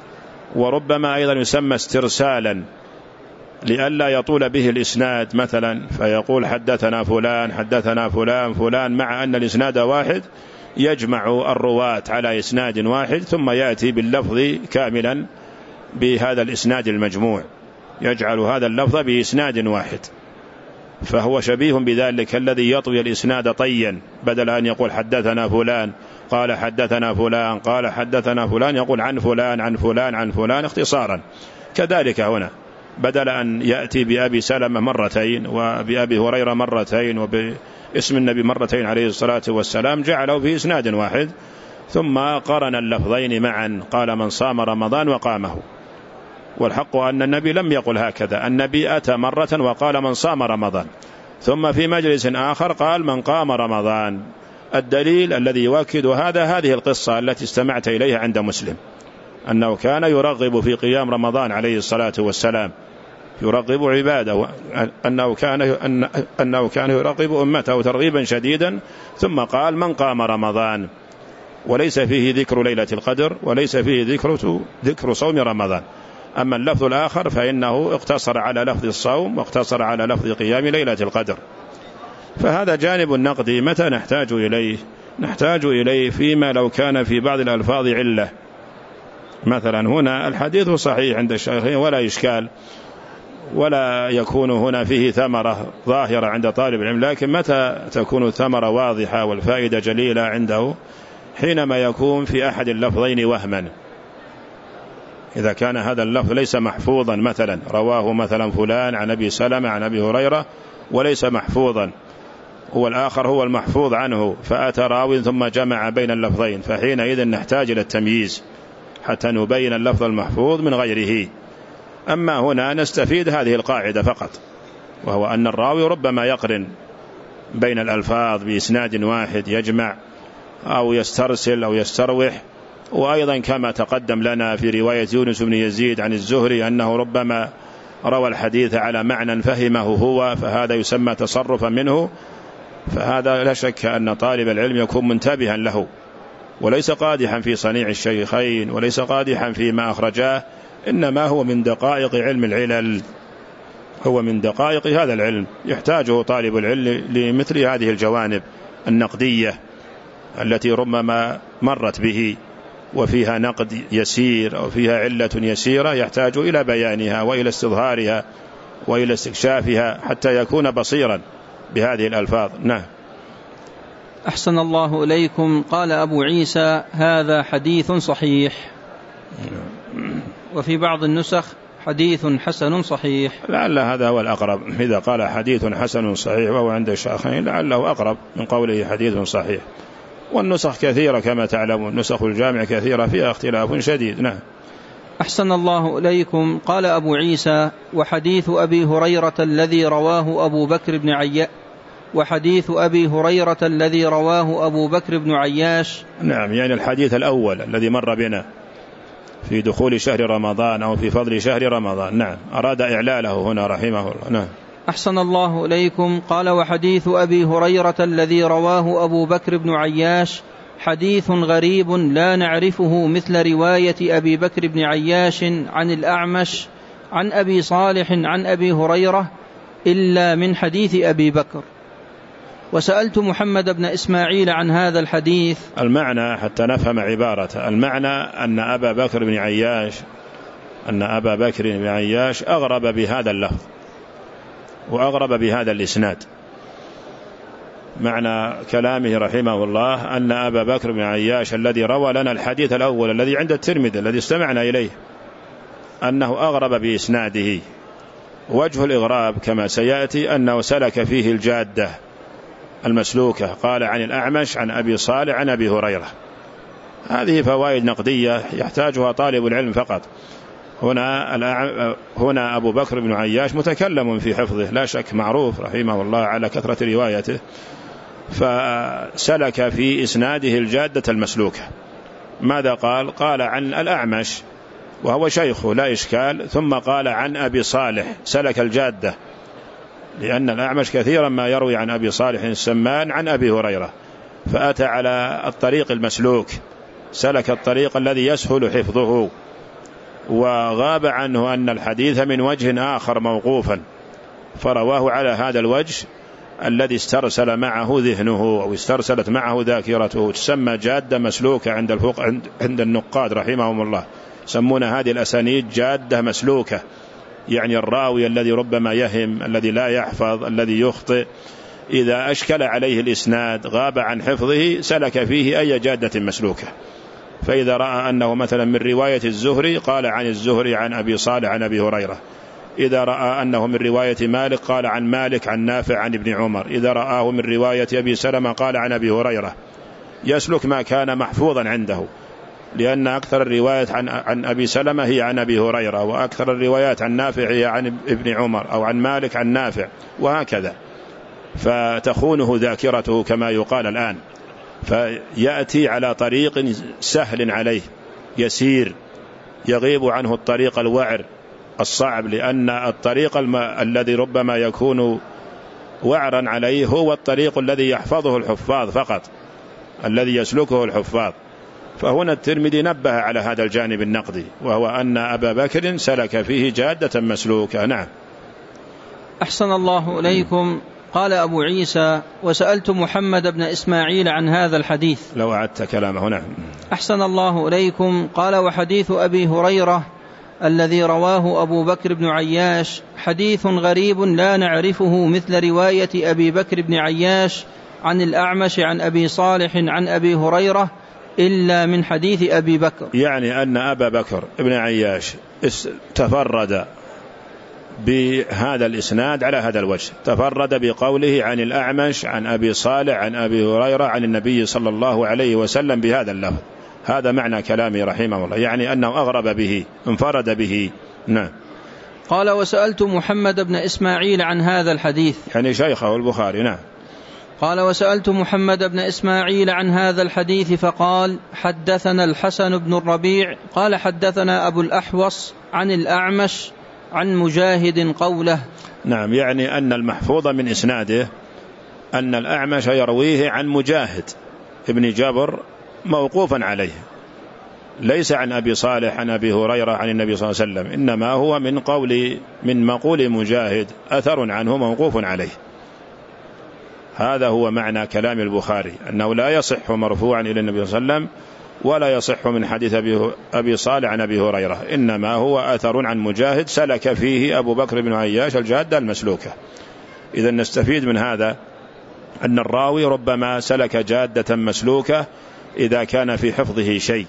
وربما أيضا يسمى استرسالا لئلا يطول به الإسناد مثلا، فيقول حدثنا فلان حدثنا فلان فلان، مع أن الإسناد واحد يجمع الرواة على إسناد واحد ثم يأتي باللفظ كاملا بهذا الإسناد المجموع، يجعل هذا اللفظ بإسناد واحد، فهو شبيه بذلك الذي يطوي الإسناد طيا، بدل أن يقول حدثنا فلان قال حدثنا فلان قال حدثنا فلان، يقول عن فلان عن فلان عن فلان اختصارا. كذلك هنا بدل أن يأتي بأبي سلمة مرتين وبأبي هريرة مرتين وباسم النبي مرتين عليه الصلاة والسلام، جعله في إسناد واحد ثم قرن اللفظين معا، قال من صام رمضان وقامه. والحق أن النبي لم يقل هكذا، النبي أتى مرة وقال من صام رمضان، ثم في مجلس آخر قال من قام رمضان. الدليل الذي يؤكد هذا هذه القصة التي استمعت إليها عند مسلم، أنه كان يرغب في قيام رمضان عليه الصلاة والسلام، يرغب عباده، أنه كان أنه كان يرغب أمته ترغيبا شديدا، ثم قال من قام رمضان، وليس فيه ذكر ليلة القدر وليس فيه ذكر ذكر صوم رمضان. أما اللفظ الآخر فإنه اقتصر على لفظ الصوم واقتصر على لفظ قيام ليلة القدر. فهذا جانب النقدي متى نحتاج إليه؟ نحتاج إليه فيما لو كان في بعض الألفاظ علة، مثلا هنا الحديث صحيح عند الشيخين ولا إشكال، ولا يكون هنا فيه ثمرة ظاهرة عند طالب العلم، لكن متى تكون الثمرة واضحة والفائدة جليلة عنده؟ حينما يكون في أحد اللفظين وهما، إذا كان هذا اللفظ ليس محفوظا، مثلا رواه مثلا فلان عن أبي سلمة عن أبي هريرة وليس محفوظا، هو الآخر هو المحفوظ عنه، فأتى راوي ثم جمع بين اللفظين، فحينئذ نحتاج إلى التمييز حتى نبين اللفظ المحفوظ من غيره. أما هنا نستفيد هذه القاعدة فقط، وهو أن الراوي ربما يقرن بين الألفاظ بإسناد واحد، يجمع أو يسترسل أو يستروح. وأيضا كما تقدم لنا في رواية يونس بن يزيد عن الزهري أنه ربما روى الحديث على معنى فهمه هو، فهذا يسمى تصرفا منه، فهذا لا شك أن طالب العلم يكون منتبها له، وليس قادحا في صنيع الشيخين وليس قادحا فيما أخرجاه، إنما هو من دقائق علم العلل، هو من دقائق هذا العلم يحتاجه طالب العلم لمثل هذه الجوانب النقدية التي ربما مرت به وفيها نقد يسير أو فيها علة يسيرة، يحتاج إلى بيانها وإلى استظهارها وإلى استكشافها حتى يكون بصيرا بهذه الألفاظ. نعم. أحسن الله إليكم. قال أبو عيسى هذا حديث صحيح، وفي بعض النسخ حديث حسن صحيح. لعل هذا هو الأقرب، إذا قال حديث حسن صحيح وهو عند الشيخين لعله أقرب من قوله حديث صحيح. والنسخ كثيرة كما تعلمون، نسخ الجامع كثيرة فيها اختلاف شديد. نعم. أحسن الله إليكم. قال أبو عيسى وحديث أبي هريرة الذي رواه أبو بكر بن عياش وحديث أبي هريرة الذي رواه أبو بكر بن عياش. نعم، يعني الحديث الأول الذي مر بنا في دخول شهر رمضان أو في فضل شهر رمضان. نعم، أراد إعلاله هنا رحمه الله. نعم. أحسن الله إليكم. قال وحديث أبي هريرة الذي رواه أبو بكر بن عياش حديث غريب لا نعرفه مثل رواية أبي بكر بن عياش عن الأعمش عن أبي صالح عن أبي هريرة إلا من حديث أبي بكر. وسألت محمد بن إسماعيل عن هذا الحديث. المعنى حتى نفهم عبارته، المعنى أن أبا بكر بن عياش أن أبا بكر بن عياش أغرب بهذا اللفظ وأغرب بهذا الإسناد. معنى كلامه رحمه الله أن أبا بكر بن عياش الذي روى لنا الحديث الأول الذي عند الترمذي الذي استمعنا إليه أنه أغرب بإسناده. وجه الإغراب كما سيأتي أنه سلك فيه الجادة المسلوكة، قال عن الأعمش عن أبي صالح عن أبي هريرة، هذه فوائد نقدية يحتاجها طالب العلم فقط. هنا هنا أبو بكر بن عياش متكلم في حفظه لا شك، معروف رحمه الله على كثرة روايته، فسلك في إسناده الجادة المسلوكة. ماذا قال؟ قال عن الأعمش وهو شيخه لا إشكال، ثم قال عن أبي صالح، سلك الجادة، لأن الأعمش كثيرا ما يروي عن أبي صالح السمان عن أبي هريرة، فأتى على الطريق المسلوك، سلك الطريق الذي يسهل حفظه، وغاب عنه أن الحديث من وجه آخر موقوفا، فرواه على هذا الوجه الذي استرسل معه ذهنه أو استرسلت معه ذاكرته، تسمى جادة مسلوكة عند الفقه عند النقاد رحمهم الله، يسمون هذه الأسانيد جادة مسلوكة، يعني الراوي الذي ربما يهم، الذي لا يحفظ، الذي يخطئ، إذا أشكل عليه الإسناد غاب عن حفظه سلك فيه أي جادة مسلوكة. فإذا رأى أنه مثلا من رواية الزهري قال عن الزهري عن أبي صالح عن أبي هريرة، إذا رأى أنه من رواية مالك قال عن مالك عن نافع عن ابن عمر، إذا رآه من رواية أبي سلمة قال عن أبي هريرة، يسلك ما كان محفوظا عنده، لأن أكثر الروايات عن, عن أبي سلمة هي عن أبي هريرة، وأكثر الروايات عن نافع هي عن ابن عمر، أو عن مالك عن نافع، وهكذا، فتخونه ذاكرته كما يقال الآن، فيأتي على طريق سهل عليه يسير، يغيب عنه الطريق الوعر الصعب، لأن الطريق الم... الذي ربما يكون وعرا عليه هو الطريق الذي يحفظه الحفاظ فقط، الذي يسلكه الحفاظ. فهنا الترمذي نبه على هذا الجانب النقدي، وهو أن أبا بكر سلك فيه جادة مسلوكة. نعم. أحسن الله إليكم. قال أبو عيسى: وسألت محمد بن إسماعيل عن هذا الحديث. لو أعدت كلامه. نعم. أحسن الله إليكم. قال: وحديث أبي هريرة الذي رواه أبو بكر بن عياش حديث غريب لا نعرفه مثل رواية أبي بكر بن عياش عن الأعمش عن أبي صالح عن أبي هريرة إلا من حديث أبي بكر. يعني أن أبا بكر بن عياش تفرد بهذا الإسناد على هذا الوجه، تفرد بقوله عن الأعمش عن أبي صالح عن أبي هريرة عن النبي صلى الله عليه وسلم بهذا اللفظ. هذا معنى كلامه رحمه الله، يعني أنه أغرب به، انفرد به. نعم. قال: وسألت محمد بن إسماعيل عن هذا الحديث، يعني شيخه البخاري. نعم. قال: وسألت محمد بن إسماعيل عن هذا الحديث فقال: حدثنا الحسن بن الربيع قال حدثنا أبو الأحوص عن الأعمش عن مجاهد قوله. نعم، يعني أن المحفوظ من إسناده أن الأعمش يرويه عن مجاهد ابن جابر موقوفا عليه، ليس عن أبي صالح عن أبي هريرة عن النبي صلى الله عليه وسلم، إنما هو من قول من مقول مجاهد أثر عنه موقوف عليه. هذا هو معنى كلام البخاري، أنه لا يصح مرفوعا إلى النبي صلى الله عليه وسلم، ولا يصح من حديث أبي صالح عن أبي هريرة، إنما هو أثر عن مجاهد سلك فيه أبو بكر بن عياش الجادة المسلوكة. إذا نستفيد من هذا أن الراوي ربما سلك جادة مسلوكة إذا كان في حفظه شيء،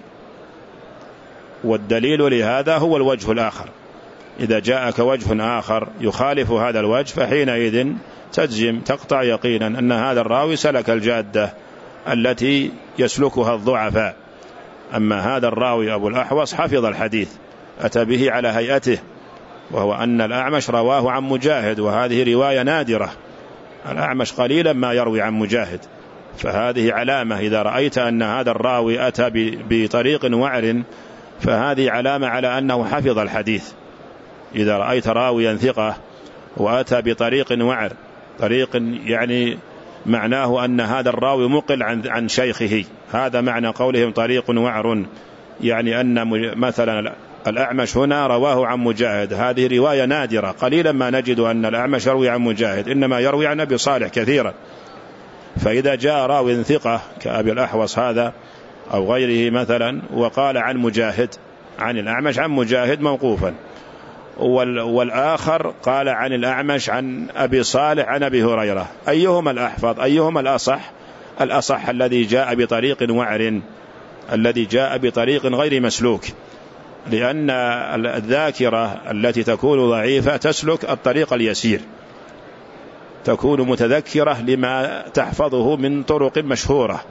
والدليل لهذا هو الوجه الآخر. إذا جاءك وجه آخر يخالف هذا الوجه فحينئذ تجزم تقطع يقينا أن هذا الراوي سلك الجادة التي يسلكها الضعفاء. أما هذا الراوي أبو الأحوص حفظ الحديث، أتى به على هيئته، وهو أن الأعمش رواه عن مجاهد، وهذه رواية نادرة، الأعمش قليلا ما يروي عن مجاهد، فهذه علامة. إذا رأيت أن هذا الراوي أتى بطريق وعر فهذه علامة على أنه حفظ الحديث. إذا رأيت راويا ثقة وأتى بطريق وعر، طريق يعني معناه أن هذا الراوي مقل عن عن شيخه، هذا معنى قولهم طريق وعر، يعني أن مثلا الأعمش هنا رواه عن مجاهد، هذه رواية نادرة، قليلا ما نجد أن الأعمش يروي عن مجاهد، إنما يروي عن أبي صالح كثيرا. فإذا جاء راوي ثقة كأبي الأحوص هذا أو غيره مثلا وقال عن مجاهد عن الأعمش عن مجاهد موقوفا، والآخر قال عن الأعمش عن أبي صالح عن أبي هريرة، أيهما الأحفظ أيهما الأصح؟ الأصح الذي جاء بطريق وعر، الذي جاء بطريق غير مسلوك، لأن الذاكرة التي تكون ضعيفة تسلك الطريق اليسير، تكون متذكرة لما تحفظه من طرق مشهورة،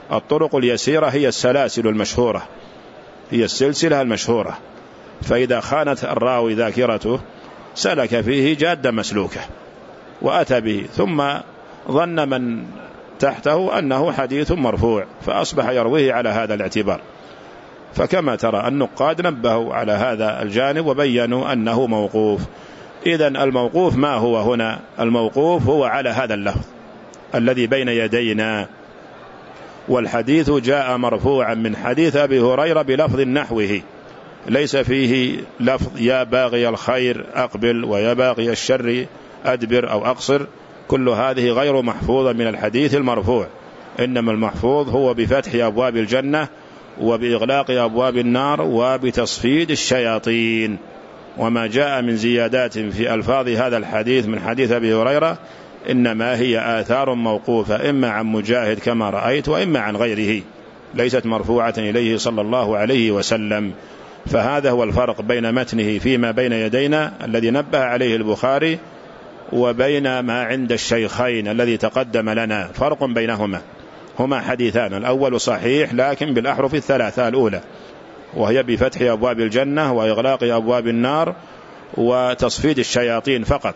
الطرق اليسيرة هي السلاسل المشهورة، هي السلسلة المشهورة، فإذا خانت الراوي ذاكرته سلك فيه جادة مسلوكة وأتى به، ثم ظن من تحته أنه حديث مرفوع فأصبح يرويه على هذا الاعتبار. فكما ترى النقاد نبهوا على هذا الجانب وبينوا أنه موقوف. إذن الموقوف ما هو هنا؟ الموقوف هو على هذا اللفظ الذي بين يدينا، والحديث جاء مرفوعا من حديث أبي هريرة بلفظ نحوه، ليس فيه لفظ يا باغي الخير أقبل ويا باغي الشر أدبر أو أقصر، كل هذه غير محفوظة من الحديث المرفوع، إنما المحفوظ هو بفتح أبواب الجنة وبإغلاق أبواب النار وبتصفيد الشياطين. وما جاء من زيادات في ألفاظ هذا الحديث من حديث أبي هريرة إنما هي آثار موقوفة، إما عن مجاهد كما رأيت وإما عن غيره، ليست مرفوعة إليه صلى الله عليه وسلم. فهذا هو الفرق بين متنه فيما بين يدينا الذي نبه عليه البخاري وبين ما عند الشيخين الذي تقدم لنا، فرق بينهما، هما حديثان، الأول صحيح لكن بالأحرف الثلاثة الأولى، وهي بفتح أبواب الجنة وإغلاق أبواب النار وتصفيد الشياطين فقط،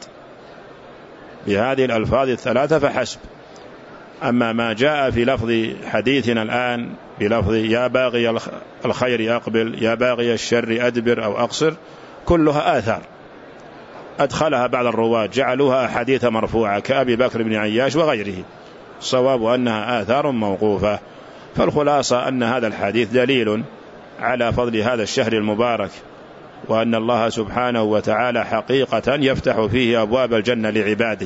بهذه الألفاظ الثلاثة فحسب. أما ما جاء في لفظ حديثنا الآن بلفظ يا باغي الخير أقبل يا باغي الشر أدبر أو أقصر، كلها آثار أدخلها بعض الرواة جعلوها أحاديث مرفوعة كأبي بكر بن عياش وغيره، الصواب أنها آثار موقوفة. فالخلاصة أن هذا الحديث دليل على فضل هذا الشهر المبارك، وأن الله سبحانه وتعالى حقيقة يفتح فيه أبواب الجنة لعباده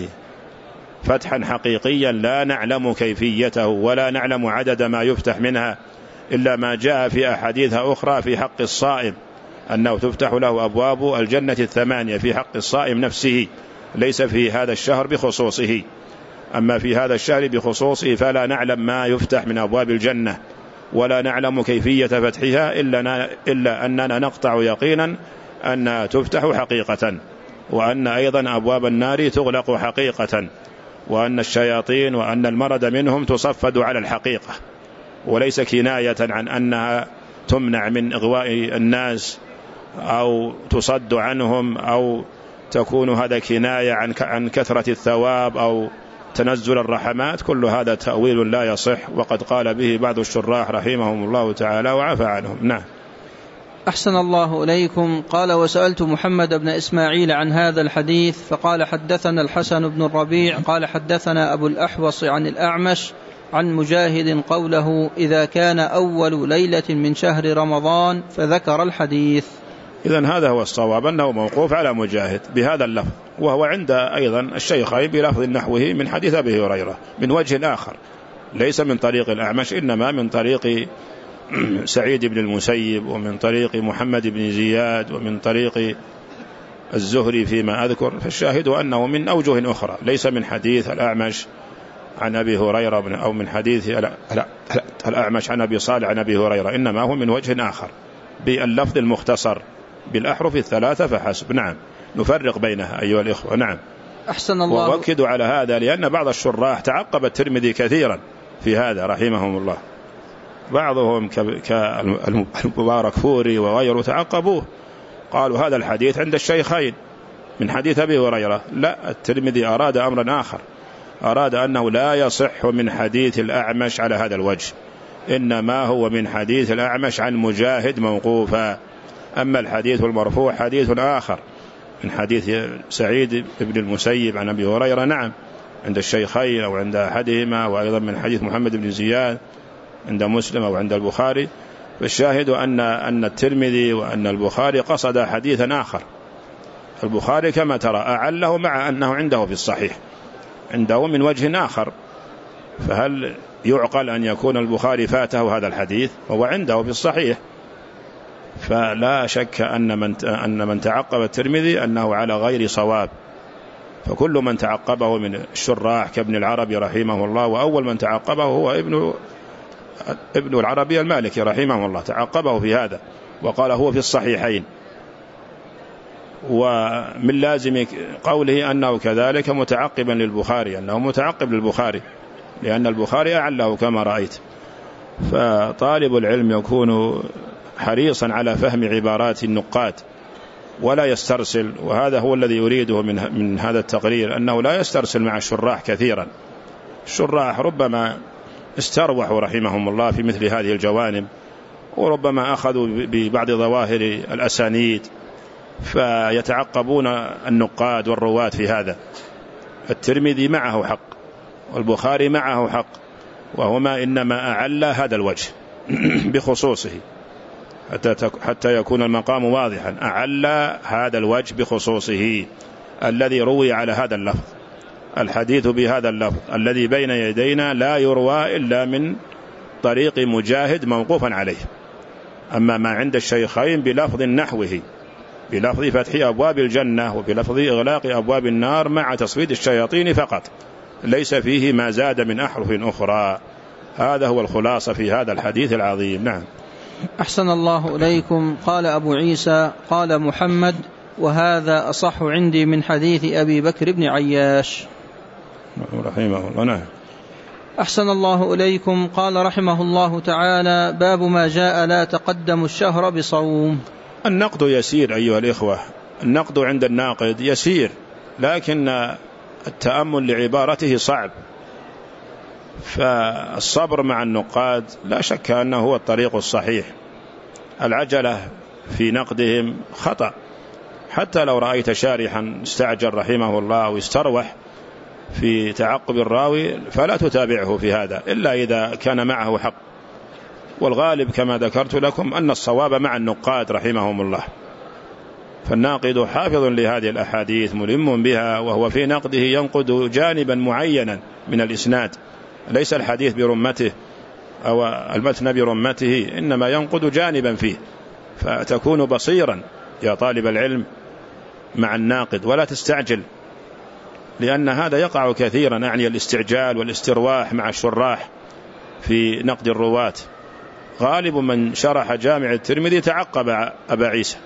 فتحا حقيقيا لا نعلم كيفيته ولا نعلم عدد ما يفتح منها، إلا ما جاء في أحاديث أخرى في حق الصائم أنه تفتح له أبواب الجنة الثمانية في حق الصائم نفسه، ليس في هذا الشهر بخصوصه. أما في هذا الشهر بخصوصه فلا نعلم ما يفتح من أبواب الجنة ولا نعلم كيفية فتحها، إلا, إلا أننا نقطع يقينا أنها تفتح حقيقة، وأن أيضا أبواب النار تغلق حقيقة، وأن الشياطين وأن المرض منهم تصفد على الحقيقة، وليس كناية عن أنها تمنع من إغواء الناس أو تصد عنهم أو تكون هذا كناية عن عن كثرة الثواب أو تنزل الرحمات، كل هذا تأويل لا يصح، وقد قال به بعض الشراح رحمهم الله تعالى وعفى عنهم. نعم. أحسن الله إليكم. قال: وسألت محمد بن إسماعيل عن هذا الحديث فقال: حدثنا الحسن بن الربيع قال حدثنا أبو الأحوص عن الأعمش عن مجاهد قوله: إذا كان أول ليلة من شهر رمضان، فذكر الحديث. إذن هذا هو الصواب، أنه موقوف على مجاهد بهذا اللفظ، وهو عند أيضا الشيخين بلفظ نحوه من حديث أبي هريرة من وجه آخر، ليس من طريق الأعمش إنما من طريق سعيد بن المسيب ومن طريق محمد بن زياد ومن طريق الزهري فيما أذكر. فالشاهد أنه من أوجه أخرى، ليس من حديث الأعمش عن أبي هريرة أو من حديث الأعمش عن أبي صالح عن أبي هريرة، إنما هو من وجه آخر باللفظ المختصر بالأحرف الثلاثة فحسب. نعم، نفرق بينها أيها الإخوة. نعم. أحسن الله. وأكدوا على هذا لأن بعض الشراح تعقب الترمذي كثيرا في هذا رحمهم الله، بعضهم كالمبارك فوري وغيره تعقبوه، قالوا هذا الحديث عند الشيخين من حديث أبي هريرة. لا، الترمذي أراد أمرا آخر، أراد أنه لا يصح من حديث الأعمش على هذا الوجه، إنما هو من حديث الأعمش عن مجاهد موقوفا. أما الحديث المرفوع حديث آخر من حديث سعيد بن المسيب عن أبي هريرة، نعم عند الشيخين أو عند أحدهما، وأيضا من حديث محمد بن زياد عند مسلم أو عند البخاري. فالشاهد أن أن الترمذي وأن البخاري قصد حديثا آخر. البخاري كما ترى أعله مع أنه عنده في الصحيح، عنده من وجه آخر، فهل يعقل أن يكون البخاري فاته هذا الحديث وهو عنده في الصحيح؟ فلا شك أن من أن من تعقب الترمذي أنه على غير صواب. فكل من تعقبه من الشراح كابن العربي رحمه الله، وأول من تعقبه هو ابن ابن العربي المالكي رحمه الله، تعقبه في هذا وقال هو في الصحيحين. ومن لازم قوله أنه كذلك متعقبا للبخاري، أنه متعقب للبخاري، لأن البخاري أعله كما رأيت. فطالب العلم يكون حريصا على فهم عبارات النقاد ولا يسترسل، وهذا هو الذي يريده من من هذا التقرير، أنه لا يسترسل مع الشراح كثيرا. الشراح ربما استروحوا رحمهم الله في مثل هذه الجوانب، وربما أخذوا ببعض ظواهر الأسانيد فيتعقبون النقاد والرواة في هذا. الترمذي معه حق والبخاري معه حق، وهما إنما أعل هذا الوجه بخصوصه حتى يكون المقام واضحا، أعل هذا الوجه بخصوصه الذي روي على هذا اللفظ. الحديث بهذا اللفظ الذي بين يدينا لا يروى إلا من طريق مجاهد موقوفا عليه. أما ما عند الشيخين بلفظ نحوه، بلفظ فتح أبواب الجنة وبلفظ إغلاق أبواب النار مع تصفيد الشياطين فقط، ليس فيه ما زاد من أحرف أخرى. هذا هو الخلاصة في هذا الحديث العظيم. نعم. أحسن الله إليكم. قال أبو عيسى قال محمد: وهذا أصح عندي من حديث أبي بكر بن عياش رحمه الله. نعم. أحسن الله إليكم. قال رحمه الله تعالى: باب ما جاء لا تقدم الشهر بصوم. النقد يسير أيها الإخوة، النقد عند الناقد يسير، لكن التأمل لعبارته صعب. فالصبر مع النقاد لا شك أنه هو الطريق الصحيح. العجلة في نقدهم خطأ، حتى لو رأيت شارحا استعجل رحمه الله واستروح في تعقب الراوي فلا تتابعه في هذا إلا إذا كان معه حق. والغالب كما ذكرت لكم أن الصواب مع النقاد رحمهم الله. فالناقد حافظ لهذه الأحاديث ملم بها، وهو في نقده ينقد جانبا معينا من الإسناد، ليس الحديث برمته أو المتن برمته، إنما ينقد جانبا فيه. فتكون بصيرا يا طالب العلم مع الناقد، ولا تستعجل، لأن هذا يقع كثيرا، يعني الاستعجال والاسترواح مع الشراح في نقد الرواة. غالب من شرح جامع الترمذي تعقب أبا عيسى،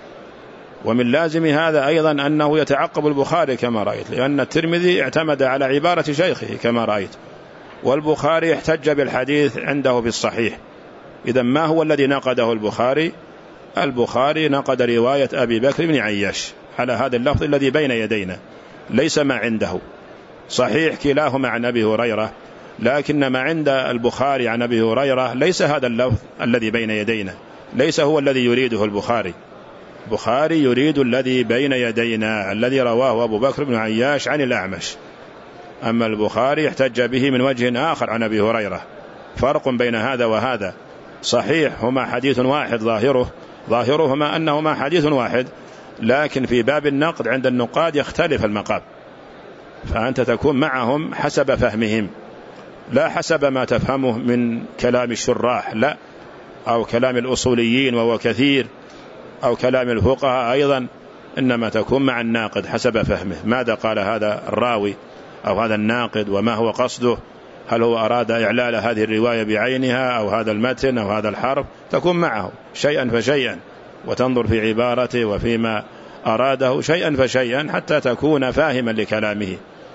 ومن لازم هذا أيضا أنه يتعقب البخاري كما رأيت، لأن الترمذي اعتمد على عبارة شيخه كما رأيت، والبخاري احتج بالحديث عنده في الصحيح. إذن ما هو الذي نقده البخاري؟ البخاري نقد رواية أبي بكر بن عياش على هذا اللفظ الذي بين يدينا، ليس ما عنده. صحيح كلاهما عن أبي هريرة، لكن ما عند البخاري عن أبي هريرة ليس هذا اللفظ الذي بين يدينا، ليس هو الذي يريده البخاري. البخاري يريد الذي بين يدينا الذي رواه أبو بكر بن عياش عن الأعمش، أما البخاري احتج به من وجه آخر عن أبي هريرة. فرق بين هذا وهذا. صحيح هما حديث واحد، ظاهره ظاهرهما أنهما حديث واحد، لكن في باب النقد عند النقاد يختلف المقام، فأنت تكون معهم حسب فهمهم لا حسب ما تفهمه من كلام الشراح، لا، أو كلام الأصوليين وهو كثير، أو كلام الفقهاء أيضا، إنما تكون مع الناقد حسب فهمه. ماذا قال هذا الراوي أو هذا الناقد وما هو قصده؟ هل هو أراد إعلال هذه الرواية بعينها أو هذا المتن أو هذا الحرف؟ تكون معه شيئا فشيئا، وتنظر في عبارته وفيما أراده شيئا فشيئا حتى تكون فاهما لكلامه.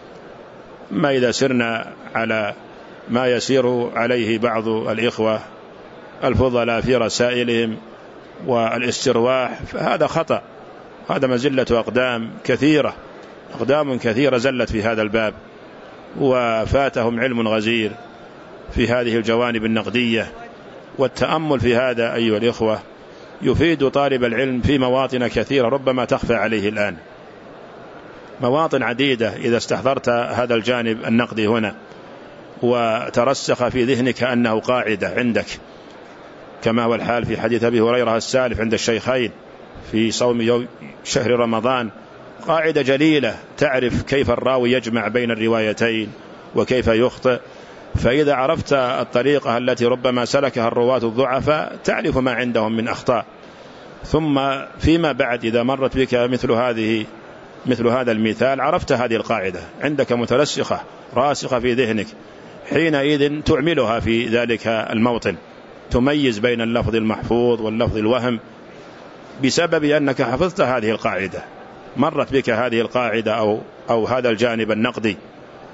ما إذا سرنا على ما يسير عليه بعض الإخوة الفضلاء في رسائلهم والاسترواح فهذا خطأ، هذا مزلة أقدام كثيرة، أقدام كثيرة زلت في هذا الباب، وفاتهم علم غزير في هذه الجوانب النقدية. والتأمل في هذا أيها الإخوة يفيد طالب العلم في مواطن كثيرة ربما تخفى عليه الآن، مواطن عديدة. إذا استحضرت هذا الجانب النقدي هنا وترسخ في ذهنك أنه قاعدة عندك، كما هو الحال في حديث أبي هريرة السالف عند الشيخين في صوم يوم شهر رمضان، قاعدة جليلة تعرف كيف الراوي يجمع بين الروايتين وكيف يخطئ. فإذا عرفت الطريقة التي ربما سلكها الرواة الضعفاء تعرف ما عندهم من أخطاء. ثم فيما بعد إذا مرت بك مثل هذه مثل هذا المثال عرفت هذه القاعدة عندك مترسخة راسخة في ذهنك، حينئذ تعملها في ذلك الموطن، تميز بين اللفظ المحفوظ واللفظ الوهم بسبب أنك حفظت هذه القاعدة، مرت بك هذه القاعدة أو, أو هذا الجانب النقدي.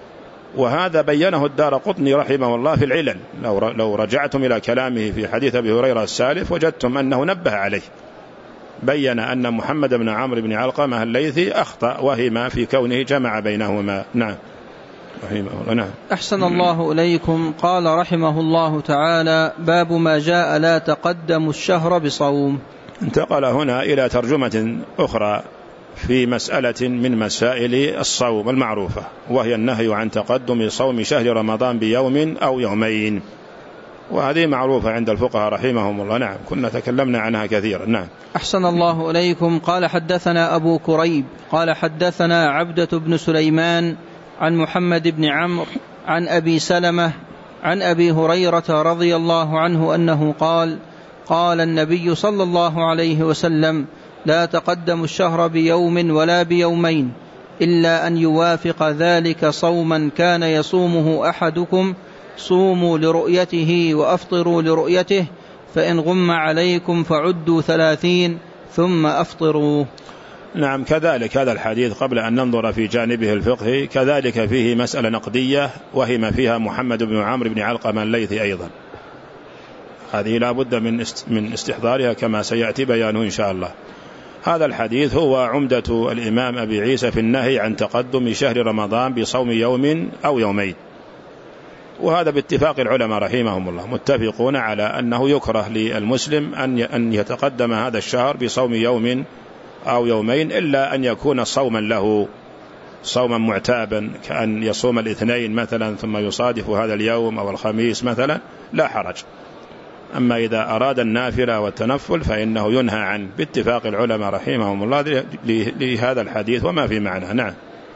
وهذا بينه الدارقطني رحمه الله في العلل، لو رجعتم إلى كلامه في حديث أبي هريرة السالف وجدتم أنه نبه عليه، بين أن محمد بن عمرو بن علقمة الليثي أخطأ وهم في كونه جمع بينهما. نعم رحمه الله. نعم. أحسن الله إليكم. قال رحمه الله تعالى: باب ما جاء لا تقدم الشهر بصوم. انتقل هنا إلى ترجمة أخرى في مسألة من مسائل الصوم المعروفة، وهي النهي عن تقدم صوم شهر رمضان بيوم أو يومين، وهذه معروفة عند الفقهاء رحمهم الله. نعم كنا تكلمنا عنها كثيرا. نعم. أحسن الله إليكم. قال حدثنا أبو كريب قال حدثنا عبدة بن سليمان عن محمد بن عمرو عن أبي سلمة عن أبي هريرة رضي الله عنه أنه قال: قال النبي صلى الله عليه وسلم: لا تقدم الشهر بيوم ولا بيومين إلا أن يوافق ذلك صوما كان يصومه أحدكم، صوموا لرؤيته وأفطروا لرؤيته، فإن غم عليكم فعدوا ثلاثين ثم أفطروا. نعم. كذلك هذا الحديث قبل أن ننظر في جانبه الفقهي كذلك فيه مسألة نقدية وهم فيها محمد بن عمرو بن علقمة الليثي أيضا، هذه لا بد من من استحضارها كما سيأتي بيانه إن شاء الله. هذا الحديث هو عمدة الإمام أبي عيسى في النهي عن تقدم شهر رمضان بصوم يوم أو يومين، وهذا باتفاق العلماء رحمهم الله، متفقون على أنه يكره للمسلم أن يتقدم هذا الشهر بصوم يوم أو يومين إلا أن يكون صوما له، صوما معتابا، كأن يصوم الاثنين مثلا ثم يصادف هذا اليوم أو الخميس مثلا، لا حرج. أما إذا أراد النافلة والتنفل فإنه ينهى عنه باتفاق العلماء رحمهم الله لهذا الحديث وما في معنى. نعم.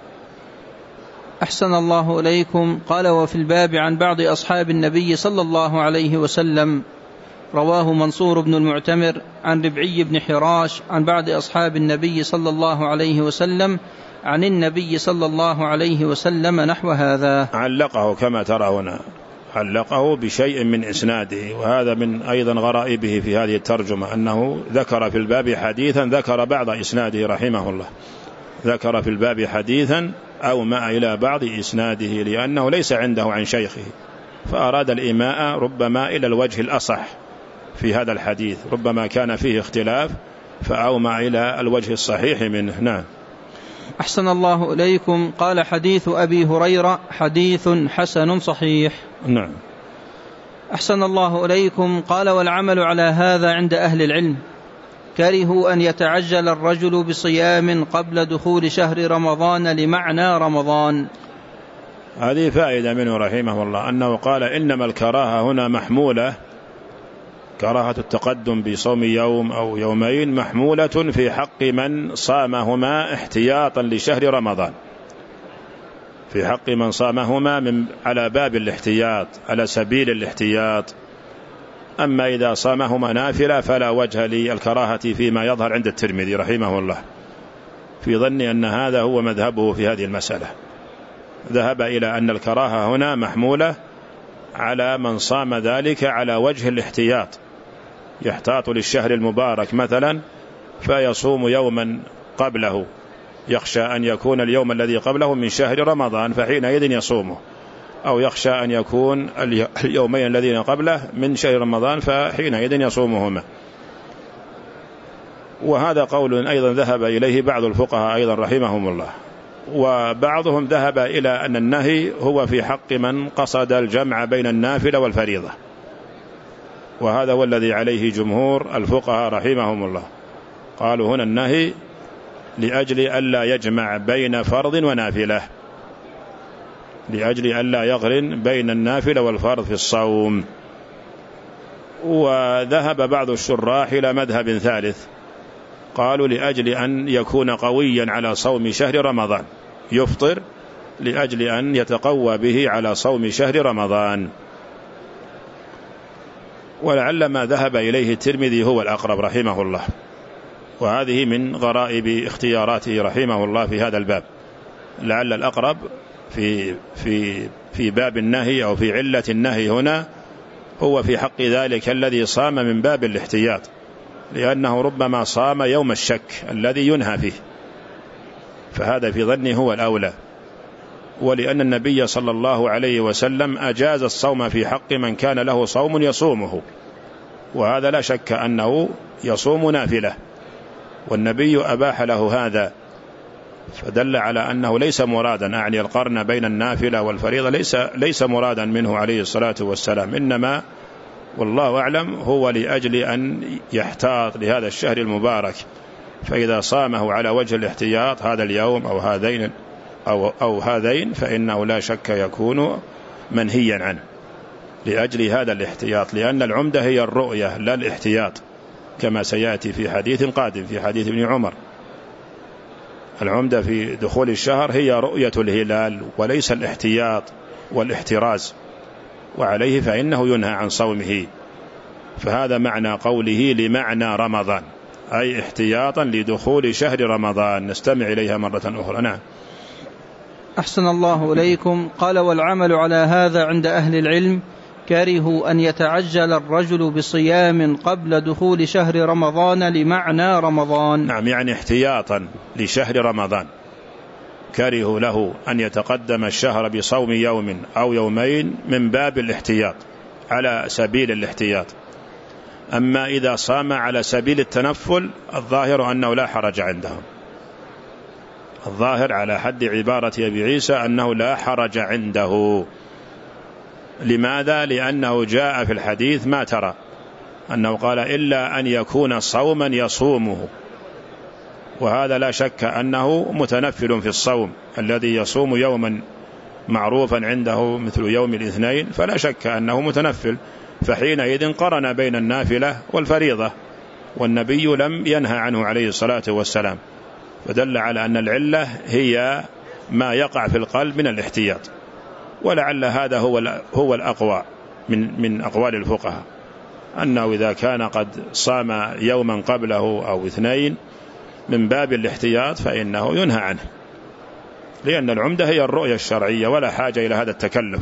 أحسن الله إليكم. قال: وفي الباب عن بعض أصحاب النبي صلى الله عليه وسلم. رواه منصور بن المعتمر عن ربعي بن حراش عن بعض أصحاب النبي صلى الله عليه وسلم عن النبي صلى الله عليه وسلم نحو هذا. علقه كما ترى هنا، علقه بشيء من إسناده، وهذا من أيضا غرائبه في هذه الترجمة أنه ذكر في الباب حديثا ذكر بعض إسناده رحمه الله، ذكر في الباب حديثا أو ما إلى بعض إسناده لأنه ليس عنده عن شيخه، فأراد الإيماء ربما إلى الوجه الأصح في هذا الحديث، ربما كان فيه اختلاف فأومع إلى الوجه الصحيح منه. نعم. أحسن الله إليكم. قال: حديث أبي هريرة حديث حسن صحيح. نعم. أحسن الله إليكم. قال: والعمل على هذا عند أهل العلم، كرهوا أن يتعجل الرجل بصيام قبل دخول شهر رمضان لمعنى رمضان. هذه فائدة منه رحمه الله أنه قال إنما الكراهة هنا محمولة، كراهة التقدم بصوم يوم أو يومين محمولة في حق من صامهما احتياطا لشهر رمضان، في حق من صامهما من على باب الاحتياط على سبيل الاحتياط. أما إذا صامهما نافلة فلا وجه للكراهة فيما يظهر عند الترمذي رحمه الله، في ظني أن هذا هو مذهبه في هذه المسألة، ذهب إلى أن الكراهة هنا محمولة على من صام ذلك على وجه الاحتياط، يحتاط للشهر المبارك مثلا فيصوم يوما قبله، يخشى أن يكون اليوم الذي قبله من شهر رمضان فحينئذ يصومه، أو يخشى أن يكون اليومين الذين قبله من شهر رمضان فحينئذ يصومهما. وهذا قول أيضا ذهب إليه بعض الفقهاء أيضا رحمهم الله، وبعضهم ذهب إلى أن النهي هو في حق من قصد الجمع بين النافلة والفريضة، وهذا هو الذي عليه جمهور الفقهاء رحمهم الله، قالوا هنا النهي لأجل ألا يجمع بين فرض ونافلة، لأجل ألا يقرن بين النافلة والفرض في الصوم. وذهب بعض الشراح إلى مذهب ثالث، قالوا لأجل أن يكون قويا على صوم شهر رمضان، يفطر لأجل أن يتقوى به على صوم شهر رمضان. ولعل ما ذهب إليه الترمذي هو الأقرب رحمه الله، وهذه من غرائب اختياراته رحمه الله في هذا الباب، لعل الأقرب في في في باب النهي أو في علة النهي هنا هو في حق ذلك الذي صام من باب الاحتياط، لأنه ربما صام يوم الشك الذي ينهى فيه، فهذا في ظني هو الأولى. ولأن النبي صلى الله عليه وسلم أجاز الصوم في حق من كان له صوم يصومه، وهذا لا شك أنه يصوم نافلة، والنبي أباح له هذا، فدل على أنه ليس مرادا، أعني القرن بين النافلة والفريضة ليس, ليس مرادا منه عليه الصلاة والسلام، إنما والله أعلم هو لأجل أن يحتاط لهذا الشهر المبارك، فإذا صامه على وجه الاحتياط هذا اليوم أو هذين أو, أو هذين فإنه لا شك يكون منهيا عنه لأجل هذا الاحتياط، لأن العمدة هي الرؤية لا الاحتياط، كما سيأتي في حديث قادم في حديث ابن عمر. العمدة في دخول الشهر هي رؤية الهلال وليس الاحتياط والاحتراز، وعليه فإنه ينهى عن صومه. فهذا معنى قوله لمعنى رمضان، أي احتياطا لدخول شهر رمضان. نستمع إليها مرة أخرى. نعم. أحسن الله إليكم. قال: والعمل على هذا عند أهل العلم كرهوا أن يتعجل الرجل بصيام قبل دخول شهر رمضان لمعنى رمضان. نعم، يعني احتياطا لشهر رمضان، كرهوا له أن يتقدم الشهر بصوم يوم أو يومين من باب الاحتياط على سبيل الاحتياط. أما إذا صام على سبيل التنفل الظاهر أنه لا حرج عندهم، الظاهر على حد عبارة أبي عيسى أنه لا حرج عنده. لماذا؟ لأنه جاء في الحديث ما ترى أنه قال إلا أن يكون صوما يصومه، وهذا لا شك أنه متنفل في الصوم، الذي يصوم يوما معروفا عنده مثل يوم الاثنين فلا شك أنه متنفل، فحينئذ قرن بين النافلة والفريضة، والنبي لم ينهى عنه عليه الصلاة والسلام، فدل على أن العلة هي ما يقع في القلب من الاحتياط. ولعل هذا هو هو الأقوى من من أقوال الفقهاء، أنه إذا كان قد صام يوما قبله أو اثنين من باب الاحتياط فإنه ينهى عنه، لأن العمدة هي الرؤية الشرعية ولا حاجة إلى هذا التكلف.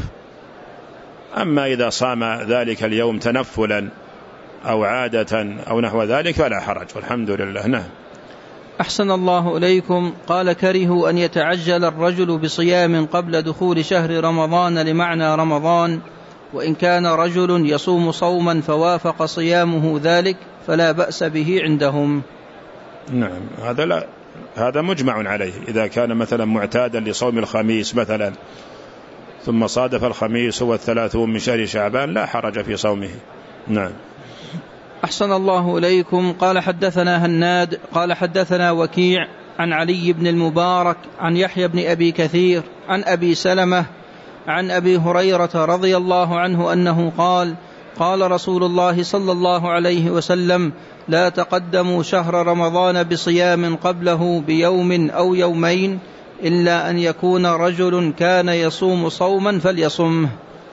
أما إذا صام ذلك اليوم تنفلا أو عادة أو نحو ذلك فلا حرج، والحمد لله. نعم. أحسن الله إليكم. قال: كرهوا أن يتعجل الرجل بصيام قبل دخول شهر رمضان لمعنى رمضان، وإن كان رجل يصوم صوما فوافق صيامه ذلك فلا بأس به عندهم. نعم، هذا لا هذا مجمع عليه. إذا كان مثلا معتادا لصوم الخميس مثلا ثم صادف الخميس هو الثلاثون من شهر شعبان لا حرج في صومه. نعم. أحسن الله إليكم. قال: حدثنا هناد قال حدثنا وكيع عن علي بن المبارك عن يحيى بن أبي كثير عن أبي سلمة عن أبي هريرة رضي الله عنه أنه قال: قال رسول الله صلى الله عليه وسلم: لا تقدموا شهر رمضان بصيام قبله بيوم أو يومين إلا أن يكون رجل كان يصوم صوما فليصمه.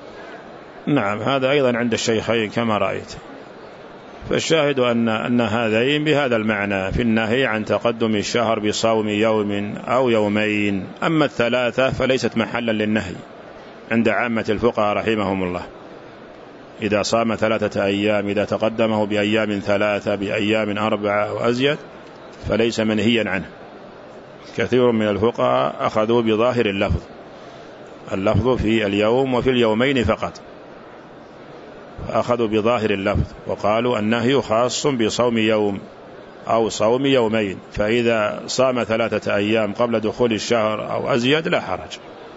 نعم، هذا أيضا عند الشيخين كما رأيت. فالشاهد أن, أن هذين بهذا المعنى في النهي عن تقدم الشهر بصوم يوم أو يومين. أما الثلاثة فليست محلا للنهي عند عامة الفقهاء رحمهم الله. إذا صام ثلاثة أيام إذا تقدمه بأيام ثلاثة بأيام أربعة وأزيد فليس منهيا عنه. كثير من الفقهاء أخذوا بظاهر اللفظ، اللفظ في اليوم وفي اليومين فقط، فأخذوا بظاهر اللفظ وقالوا النهي خاص بصوم يوم أو صوم يومين، فإذا صام ثلاثة أيام قبل دخول الشهر أو أزيد لا حرج.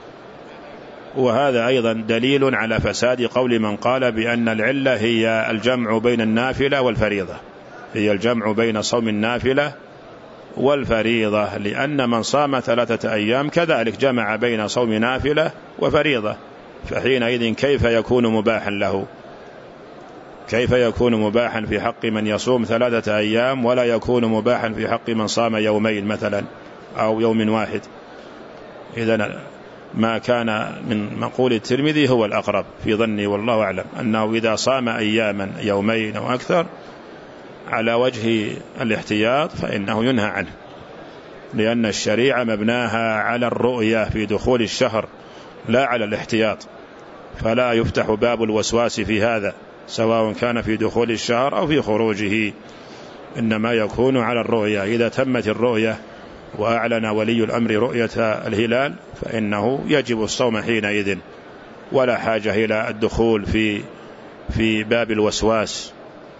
وهذا أيضا دليل على فساد قول من قال بأن العلة هي الجمع بين النافلة والفريضة، هي الجمع بين صوم النافلة والفريضة، لأن من صام ثلاثة أيام كذلك جمع بين صوم نافلة وفريضة، فحينئذ كيف يكون مباحا له؟ كيف يكون مباحا في حق من يصوم ثلاثة أيام ولا يكون مباحا في حق من صام يومين مثلا أو يوم واحد؟ إذن ما كان من مقول الترمذي هو الأقرب في ظني والله أعلم، أنه إذا صام أياما يومين أو أكثر على وجه الاحتياط فإنه ينهى عنه، لأن الشريعة مبناها على الرؤية في دخول الشهر لا على الاحتياط، فلا يفتح باب الوسواس في هذا سواء كان في دخول الشهر أو في خروجه، إنما يكون على الرؤية. إذا تمت الرؤية وأعلن ولي الأمر رؤية الهلال فإنه يجب الصوم حينئذ، ولا حاجة إلى الدخول في في باب الوسواس.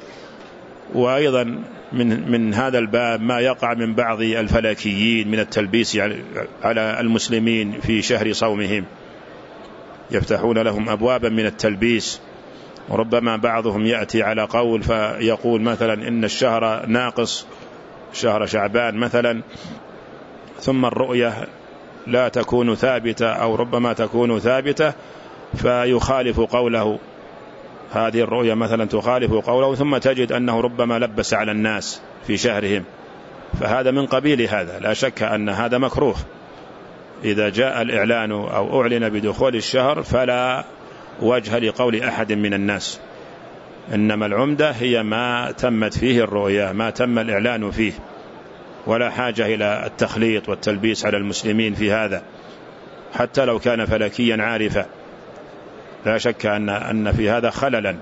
وأيضا من من هذا الباب ما يقع من بعض الفلكيين من التلبيس على المسلمين في شهر صومهم، يفتحون لهم أبوابا من التلبيس، وربما بعضهم يأتي على قول فيقول مثلا إن الشهر ناقص، شهر شعبان مثلا، ثم الرؤية لا تكون ثابتة أو ربما تكون ثابتة فيخالف قوله، هذه الرؤية مثلا تخالف قوله، ثم تجد أنه ربما لبس على الناس في شهرهم، فهذا من قبيل هذا. لا شك أن هذا مكروه، إذا جاء الإعلان أو أعلن بدخول الشهر فلا وجه لقول أحد من الناس، إنما العمدة هي ما تمت فيه الرؤية، ما تم الإعلان فيه، ولا حاجة إلى التخليط والتلبيس على المسلمين في هذا، حتى لو كان فلكيا عارفا. لا شك أن أن في هذا خللا،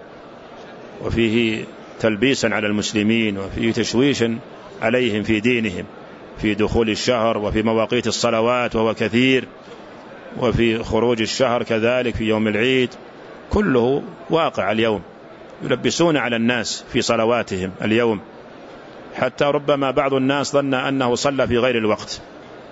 وفيه تلبيسا على المسلمين، وفيه تشويش عليهم في دينهم في دخول الشهر وفي مواقيت الصلوات وهو كثير، وفي خروج الشهر كذلك في يوم العيد، كله واقع اليوم، يلبسون على الناس في صلواتهم اليوم، حتى ربما بعض الناس ظن أنه صلى في غير الوقت.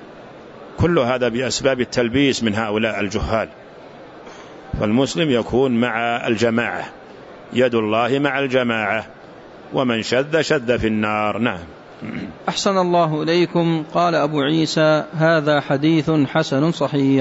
كل هذا بأسباب التلبيس من هؤلاء الجهال. فالمسلم يكون مع الجماعة، يد الله مع الجماعة، ومن شذ شذ في النار. نعم. أحسن الله إليكم. قال أبو عيسى: هذا حديث حسن صحيح.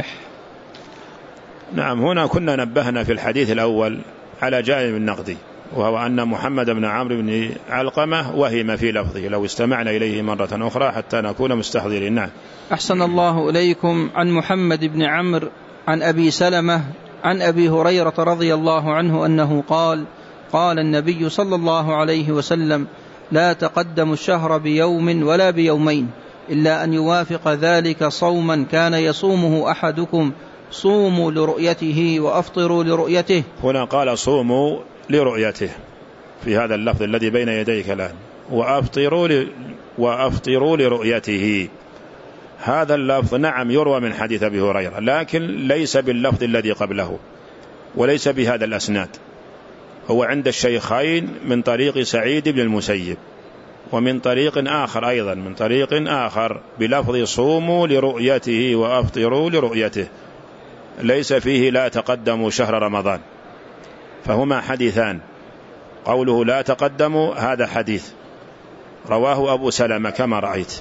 نعم. هنا كنا نبهنا في الحديث الأول على جانب النقدي، وهو أن محمد بن عمرو بن علقمة وهم في لفظه، لو استمعنا إليه مرة أخرى حتى نكون مستحضرين. نعم. أحسن الله إليكم. عن محمد بن عمرو عن أبي سلمة عن أبي هريرة رضي الله عنه أنه قال: قال النبي صلى الله عليه وسلم: لا تقدموا الشهر بيوم ولا بيومين إلا أن يوافق ذلك صوما كان يصومه أحدكم، صوموا لرؤيته وأفطروا لرؤيته. هنا قال صوموا لرؤيته في هذا اللفظ الذي بين يديك الآن، وأفطروا, ل... وأفطروا لرؤيته. هذا اللفظ نعم يروى من حديث أبي هريرة، لكن ليس باللفظ الذي قبله، وليس بهذا الأسناد. هو عند الشيخين من طريق سعيد بن المسيب، ومن طريق آخر أيضا من طريق آخر بلفظ صوموا لرؤيته وأفطروا لرؤيته، ليس فيه لا تقدموا شهر رمضان. فهما حديثان. قوله لا تقدموا هذا حديث رواه أبو سلمة كما رأيت،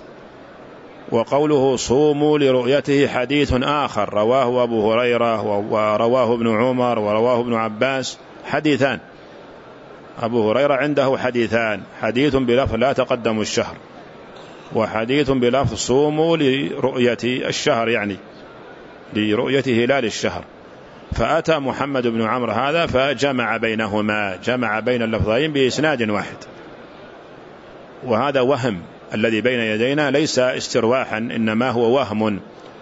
وقوله صوموا لرؤيته حديث آخر رواه أبو هريرة ورواه ابن عمر ورواه ابن عباس، حديثان. أبو هريرة عنده حديثان، حديث بلفظ لا تقدموا الشهر، وحديث بلفظ صوموا لرؤية الشهر، يعني لرؤية هلال الشهر. فأتى محمد بن عمرو هذا فجمع بينهما، جمع بين اللفظين بإسناد واحد. وهذا وهم الذي بين يدينا ليس استرواحا، إنما هو وهم،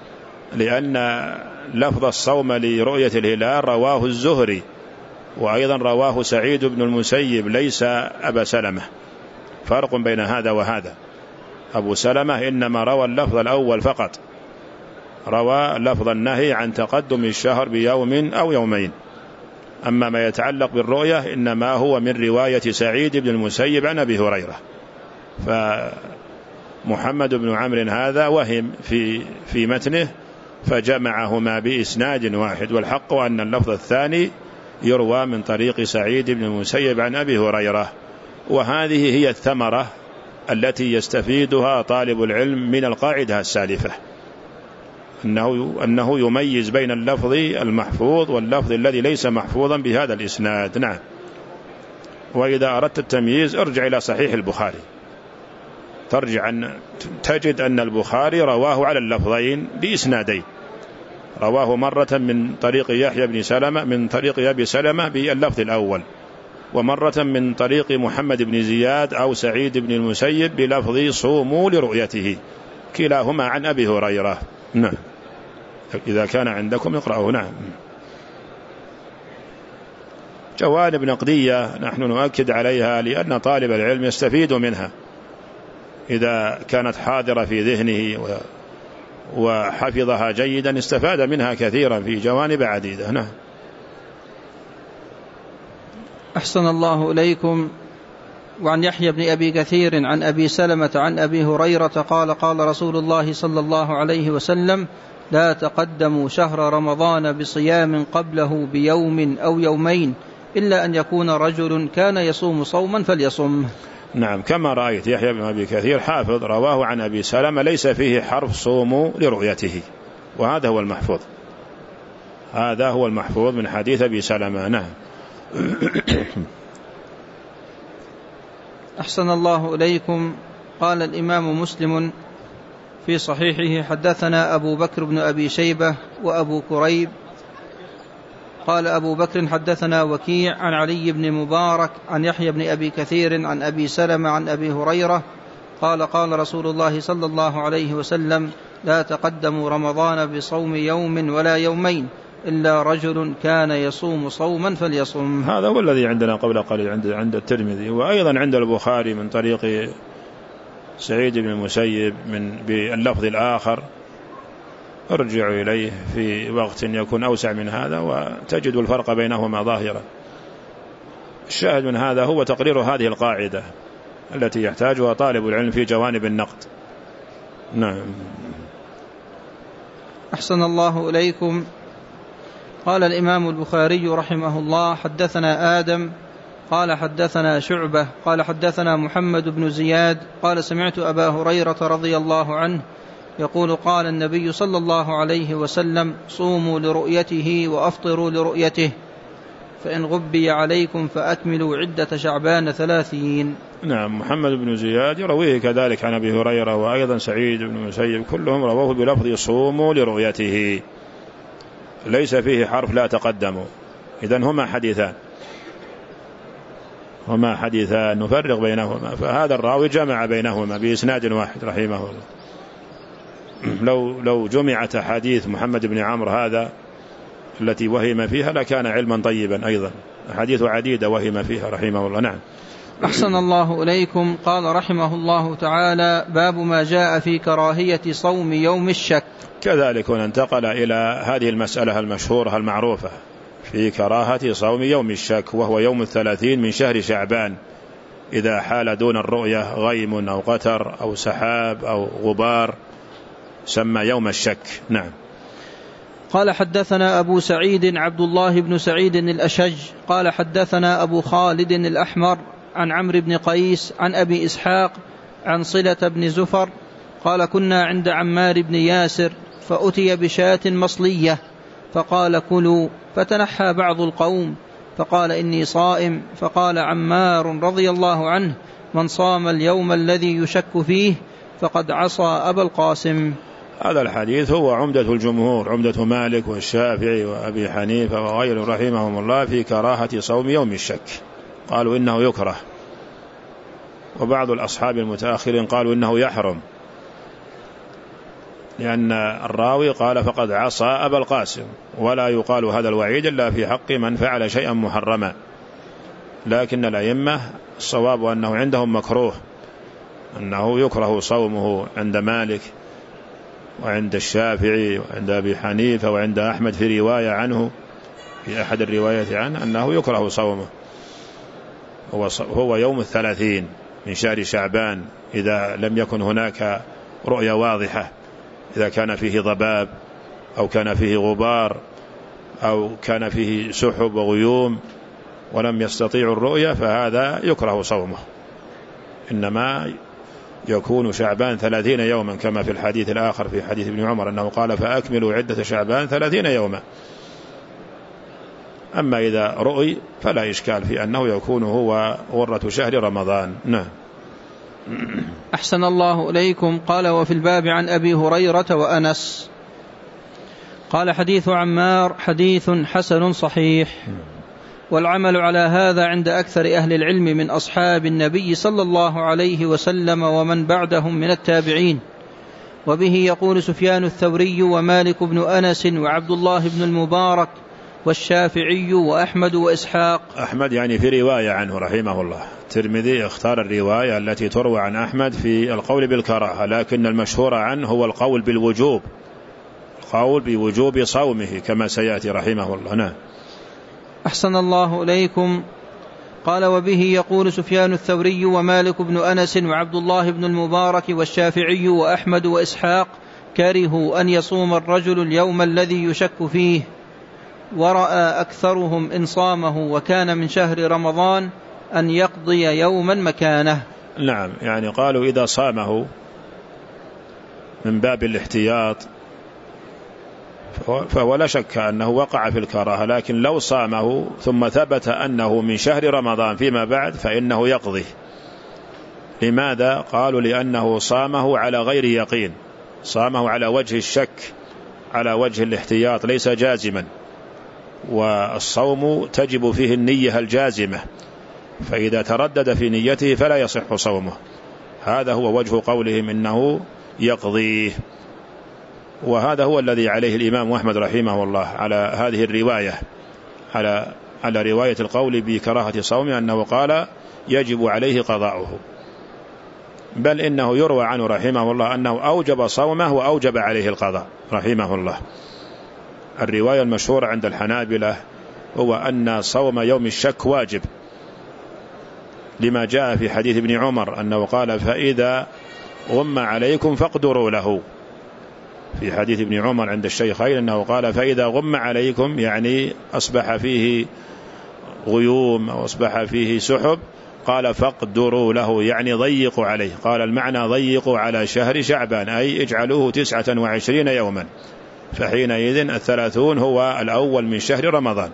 لأن لفظ الصوم لرؤية الهلال رواه الزهري، وأيضا رواه سعيد بن المسيب ليس أبا سلمة. فرق بين هذا وهذا. أبو سلمة إنما روى اللفظ الأول فقط، روى لفظ النهي عن تقدم الشهر بيوم أو يومين. أما ما يتعلق بالرؤية إنما هو من رواية سعيد بن المسيب عن أبي هريرة. فمحمد بن عمرو هذا وهم في في متنه فجمعهما بإسناد واحد، والحق أن اللفظ الثاني يروى من طريق سعيد بن المسيب عن أبي هريرة. وهذه هي الثمرة التي يستفيدها طالب العلم من القاعدة السالفة، أنه, أنه يميز بين اللفظ المحفوظ واللفظ الذي ليس محفوظا بهذا الإسناد. نعم. وإذا أردت التمييز ارجع إلى صحيح البخاري، ترجع أن تجد أن البخاري رواه على اللفظين بإسنادين، رواه مرة من طريق يحيى بن سلمة من طريق أبي سلمة باللفظ الأول، ومرة من طريق محمد بن زياد أو سعيد بن المسيب بلفظ صوموا لرؤيته، كلاهما عن أبي هريرة. نعم. إذا كان عندكم اقرأوا. نعم. جوانب نقدية نحن نؤكد عليها لأن طالب العلم يستفيد منها، إذا كانت حاضرة في ذهنه وحفظها جيدا استفاد منها كثيرا في جوانب عديدة. نعم. أحسن الله إليكم. وعن يحيى بن أبي كثير عن أبي سلمة عن أبي هريرة قال قال رسول الله صلى الله عليه وسلم: لا تقدموا شهر رمضان بصيام قبله بيوم أو يومين إلا أن يكون رجل كان يصوم صوما فليصم. نعم، كما رأيت يحيى بن أبي كثير حافظ رواه عن أبي سلمة ليس فيه حرف صوموا لرؤيته، وهذا هو المحفوظ، هذا هو المحفوظ من حديث أبي سلمة. نعم. أحسن الله إليكم. قال الإمام مسلم في صحيحه: حدثنا أبو بكر بن أبي شيبة وأبو كريب. قال أبو بكر: حدثنا وكيع عن علي بن مبارك عن يحيى بن أبي كثير عن أبي سلمة عن أبي هريرة قال قال رسول الله صلى الله عليه وسلم: لا تقدموا رمضان بصوم يوم ولا يومين إلا رجل كان يصوم صوما فليصم. هذا هو الذي عندنا قبل قليل عند عند الترمذي، وأيضا عند البخاري من طريق سعيد بن المسيب من باللفظ الآخر، ارجع إليه في وقت يكون أوسع من هذا وتجد الفرق بينهما ظاهرا. الشاهد من هذا هو تقرير هذه القاعدة التي يحتاجها طالب العلم في جوانب النقد. نعم. أحسن الله إليكم. قال الإمام البخاري رحمه الله: حدثنا آدم قال حدثنا شعبة قال حدثنا محمد بن زياد قال سمعت أبا هريرة رضي الله عنه يقول: قال النبي صلى الله عليه وسلم: صوموا لرؤيته وأفطروا لرؤيته، فإن غبي عليكم فأكملوا عدة شعبان ثلاثين. نعم. محمد بن زياد يرويه كذلك عن أبي هريرة، وأيضا سعيد بن المسيب، كلهم رواه بلفظ صوموا لرؤيته، ليس فيه حرف لا تقدموا. إذن هما حديثان هما حديثان نفرق بينهما، فهذا الراوي جمع بينهما بإسناد واحد رحمه الله. لو لو جمعت حديث محمد بن عمرو هذا التي وهم فيها لكان علما طيبا، أيضا حديث عديدة وهم فيها رحمه الله. نعم. أحسن الله إليكم. قال رحمه الله تعالى: باب ما جاء في كراهية صوم يوم الشك. كذلك انتقل إلى هذه المسألة المشهورة المعروفة في كراهة صوم يوم الشك، وهو يوم الثلاثين من شهر شعبان، إذا حال دون الرؤية غيم أو قتر أو سحاب أو غبار سمى يوم الشك. نعم. قال حدثنا أبو سعيد عبد الله بن سعيد الأشج قال حدثنا أبو خالد الأحمر عن عمرو بن قيس عن أبي إسحاق عن صلة بن زفر قال: كنا عند عمار بن ياسر فأتي بشاة مصلية فقال: كلوا، فتنحى بعض القوم فقال: إني صائم. فقال عمار رضي الله عنه: من صام اليوم الذي يشك فيه فقد عصى أبا القاسم. هذا الحديث هو عمدة الجمهور، عمدة مالك والشافعي وأبي حنيفة وغيره رحمهم الله في كراهة صوم يوم الشك، قالوا إنه يكره، وبعض الأصحاب المتأخرين قالوا إنه يحرم، لأن الراوي قال فقد عصى أبا القاسم، ولا يقال هذا الوعيد إلا في حق من فعل شيئا محرما. لكن الأئمة الصواب أنه عندهم مكروه، أنه يكره صومه عند مالك وعند الشافعي وعند أبي حنيفة وعند أحمد في رواية عنه، في أحد الروايات عنه أنه يكره صومه. هو يوم الثلاثين من شهر شعبان، إذا لم يكن هناك رؤية واضحة، إذا كان فيه ضباب أو كان فيه غبار أو كان فيه سحب وغيوم ولم يستطيع الرؤية، فهذا يكره صومه. إنما يكون شعبان ثلاثين يوما، كما في الحديث الآخر في حديث ابن عمر أنه قال: فأكملوا عدة شعبان ثلاثين يوما. أما إذا رؤي فلا إشكال في أنه يكون هو غرة شهر رمضان. نعم. أحسن الله إليكم. قال: وفي الباب عن أبي هريرة وأنس. قال: حديث عمار حديث حسن صحيح، والعمل على هذا عند أكثر أهل العلم من أصحاب النبي صلى الله عليه وسلم ومن بعدهم من التابعين. وبه يقول سفيان الثوري ومالك بن أنس وعبد الله بن المبارك والشافعي وأحمد وإسحاق. أحمد يعني في رواية عنه رحمه الله. الترمذي اختار الرواية التي تروى عن أحمد في القول بالكراهة، لكن المشهور عنه هو القول بالوجوب، القول بوجوب صومه كما سيأتي رحمه الله. نعم. أحسن الله إليكم. قال: وبه يقول سفيان الثوري ومالك بن أنس وعبد الله بن المبارك والشافعي وأحمد وإسحاق كرهوا أن يصوم الرجل اليوم الذي يشك فيه، ورأى أكثرهم إن صامه وكان من شهر رمضان أن يقضي يوما مكانه. نعم، يعني قالوا إذا صامه من باب الاحتياط فهو لا شك أنه وقع في الكراهة، لكن لو صامه ثم ثبت أنه من شهر رمضان فيما بعد فإنه يقضي. لماذا؟ قالوا لأنه صامه على غير يقين، صامه على وجه الشك، على وجه الاحتياط، ليس جازما، والصوم تجب فيه النية الجازمة، فإذا تردد في نيته فلا يصح صومه. هذا هو وجه قولهم إنه يقضيه، وهذا هو الذي عليه الإمام أحمد رحمه الله على هذه الرواية، على على رواية القول بكراهة صومه، أنه قال يجب عليه قضاؤه، بل إنه يروى عنه رحمه الله أنه أوجب صومه وأوجب عليه القضاء رحمه الله. الرواية المشهورة عند الحنابلة هو أن صوم يوم الشك واجب، لما جاء في حديث ابن عمر أنه قال: فإذا غم عليكم فاقدروا له. في حديث ابن عمر عند الشيخين أنه قال: فإذا غم عليكم، يعني أصبح فيه غيوم أو أصبح فيه سحب، قال: فاقدروا له، يعني ضيقوا عليه. قال المعنى ضيقوا على شهر شعبان، أي اجعلوه تسعة وعشرين يوما، فحينئذ الثلاثون هو الأول من شهر رمضان،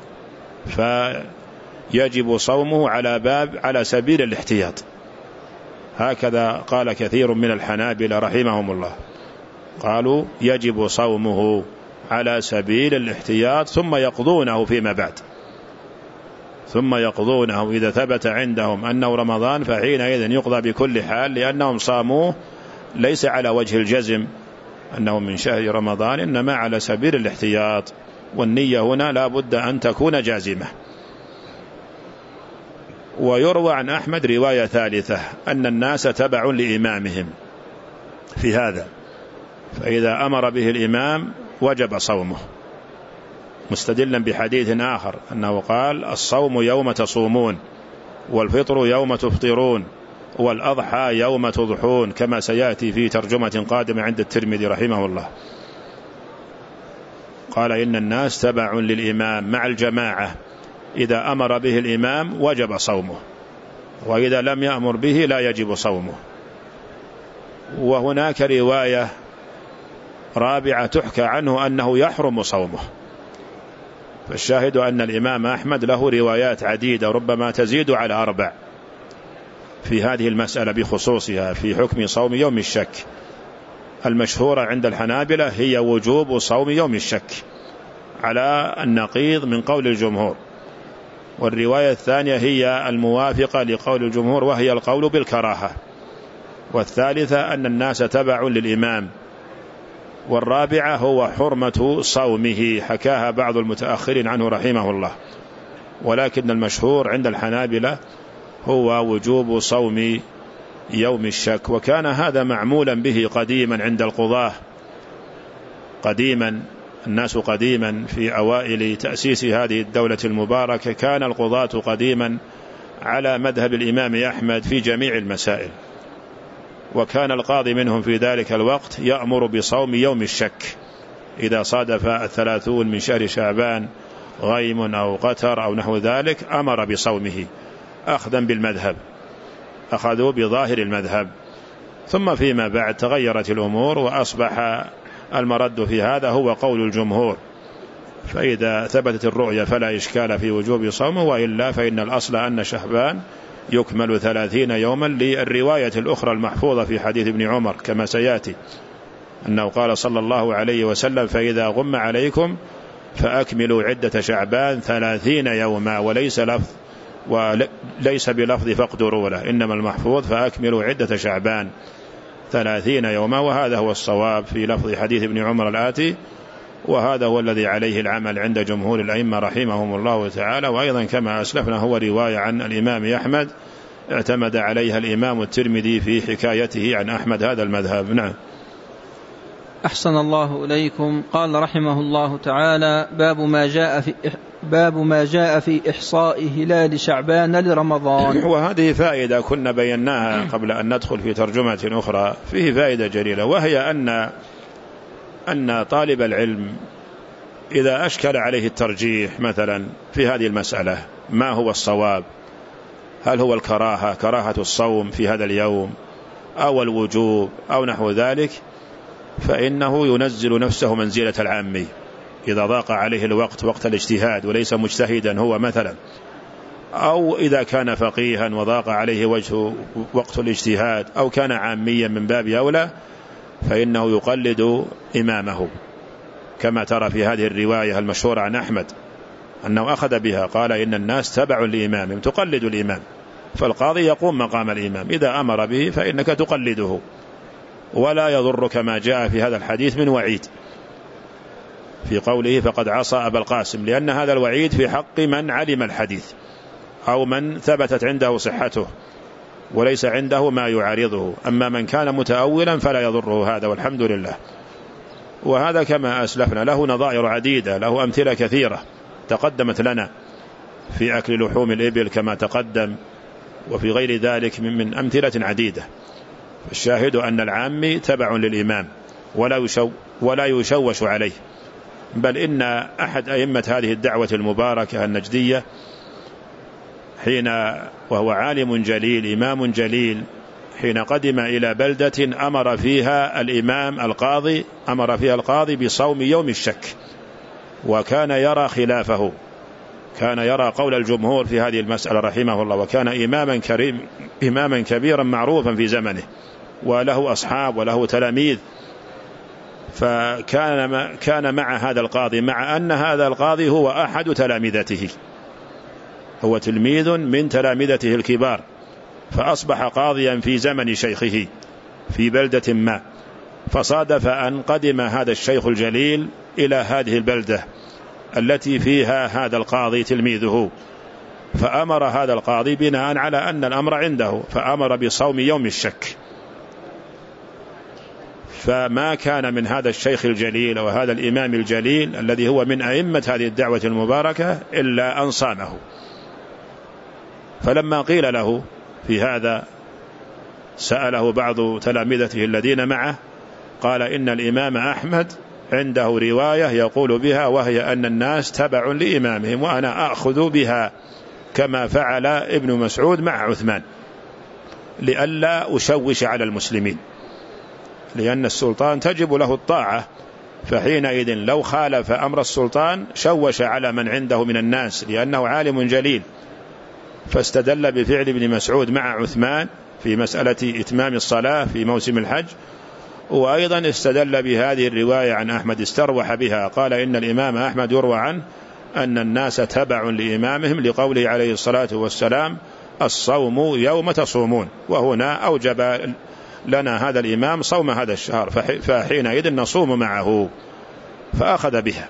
فيجب صومه على باب على سبيل الاحتياط. هكذا قال كثير من الحنابلة رحمهم الله، قالوا يجب صومه على سبيل الاحتياط، ثم يقضونه فيما بعد، ثم يقضونه إذا ثبت عندهم أنه رمضان، فحينئذ يقضى بكل حال، لأنهم صاموه ليس على وجه الجزم أنه من شهر رمضان، إنما على سبيل الاحتياط، والنية هنا لا بد أن تكون جازمة. ويروى عن أحمد رواية ثالثة أن الناس تبع لإمامهم في هذا، فإذا أمر به الإمام وجب صومه، مستدلا بحديث آخر أنه قال: الصوم يوم تصومون، والفطر يوم تفطرون، والأضحى يوم تضحون، كما سيأتي في ترجمة قادمة عند الترمذي رحمه الله. قال: إن الناس تبع للإمام مع الجماعة، إذا أمر به الإمام وجب صومه، وإذا لم يأمر به لا يجب صومه. وهناك رواية رابعة تحكى عنه أنه يحرم صومه، فالشاهد أن الإمام أحمد له روايات عديدة ربما تزيد على أربع في هذه المسألة بخصوصها في حكم صوم يوم الشك. المشهورة عند الحنابلة هي وجوب صوم يوم الشك على النقيض من قول الجمهور، والرواية الثانية هي الموافقة لقول الجمهور وهي القول بالكراهة، والثالثة أن الناس تبع للإمام، والرابعة هو حرمة صومه، حكاها بعض المتأخرين عنه رحمه الله. ولكن المشهور عند الحنابلة هو وجوب صوم يوم الشك، وكان هذا معمولا به قديما عند القضاة، قديما الناس قديما في أوائل تأسيس هذه الدولة المباركة كان القضاة قديما على مذهب الإمام أحمد في جميع المسائل، وكان القاضي منهم في ذلك الوقت يأمر بصوم يوم الشك إذا صادف الثلاثون من شهر شعبان غيم أو قتر أو نحو ذلك، أمر بصومه أخذا بالمذهب، أخذوا بظاهر المذهب. ثم فيما بعد تغيرت الأمور وأصبح المرد في هذا هو قول الجمهور، فإذا ثبتت الرؤية فلا إشكال في وجوب صومه، وإلا فإن الأصل أن شعبان يكمل ثلاثين يوما، للرواية الأخرى المحفوظة في حديث ابن عمر كما سيأتي أنه قال صلى الله عليه وسلم: فإذا غم عليكم فأكملوا عدة شعبان ثلاثين يوما، وليس لفظ وليس بلفظ فاقدروا له، إنما المحفوظ فأكملوا عدة شعبان ثلاثين يوما، وهذا هو الصواب في لفظ حديث ابن عمر الآتي: وهذا هو الذي عليه العمل عند جمهور الأئمة رحمهم الله تعالى. وأيضا كما أسلفنا هو رواية عن الإمام أحمد اعتمد عليها الإمام الترمذي في حكايته عن أحمد هذا المذهب. نعم. أحسن الله إليكم. قال رحمه الله تعالى: باب ما جاء في باب ما جاء في إحصاء هلال شعبان لرمضان. وهذه فائدة كنا بيناها قبل أن ندخل في ترجمة أخرى، فيه فائدة جليلة، وهي أن أن طالب العلم إذا أشكل عليه الترجيح مثلا في هذه المسألة، ما هو الصواب؟ هل هو الكراهة كراهة الصوم في هذا اليوم أو الوجوب أو نحو ذلك، فإنه ينزل نفسه منزلة العامي. إذا ضاق عليه الوقت وقت الاجتهاد وليس مجتهدا هو مثلا، أو إذا كان فقيها وضاق عليه وجه وقت الاجتهاد، أو كان عاميا من باب أولى، فإنه يقلد إمامه، كما ترى في هذه الرواية المشهورة عن أحمد أنه أخذ بها، قال إن الناس تبع لإمامهم، تقلد الإمام. فالقاضي يقوم مقام الإمام، إذا أمر به فإنك تقلده، ولا يضرك ما جاء في هذا الحديث من وعيد في قوله فقد عصى أبا القاسم، لأن هذا الوعيد في حق من علم الحديث أو من ثبتت عنده صحته وليس عنده ما يعارضه. أما من كان متأولا فلا يضره هذا، والحمد لله. وهذا كما أسلفنا له نظائر عديدة، له أمثلة كثيرة تقدمت لنا في أكل لحوم الإبل كما تقدم، وفي غير ذلك من أمثلة عديدة. الشاهد أن العامي تبع للإمام ولا يشو ولا يشوش عليه، بل إن أحد أئمة هذه الدعوة المباركة النجدية حين وهو عالم جليل إمام جليل، حين قدم إلى بلدة أمر فيها الإمام القاضي أمر فيها القاضي بصوم يوم الشك، وكان يرى خلافه، كان يرى قول الجمهور في هذه المسألة رحمه الله، وكان إماما كريم إماما كبيرا معروفا في زمنه وله أصحاب وله تلاميذ. فكان كان مع هذا القاضي، مع أن هذا القاضي هو أحد تلامذته، هو تلميذ من تلامذته الكبار، فأصبح قاضيا في زمن شيخه في بلدة ما، فصادف أن قدم هذا الشيخ الجليل إلى هذه البلدة التي فيها هذا القاضي تلميذه، فأمر هذا القاضي بناء على أن الأمر عنده، فأمر بصوم يوم الشك. فما كان من هذا الشيخ الجليل وهذا الإمام الجليل الذي هو من أئمة هذه الدعوة المباركة إلا أن صامه. فلما قيل له في هذا سأله بعض تلامذته الذين معه، قال إن الإمام أحمد عنده رواية يقول بها، وهي أن الناس تبع لإمامهم، وأنا أخذ بها كما فعل ابن مسعود مع عثمان، لئلا أشوش على المسلمين، لأن السلطان تجب له الطاعة، فحينئذ لو خالف أمر السلطان شوش على من عنده من الناس، لأنه عالم جليل. فاستدل بفعل ابن مسعود مع عثمان في مسألة إتمام الصلاة في موسم الحج، وأيضا استدل بهذه الرواية عن أحمد استروح بها، قال إن الإمام أحمد يروى عنه أن الناس تبع لإمامهم، لقوله عليه الصلاة والسلام الصوم يوم تصومون، وهنا أوجب لنا هذا الإمام صوم هذا الشهر، فحينئذ نصوم معه، فأخذ بها.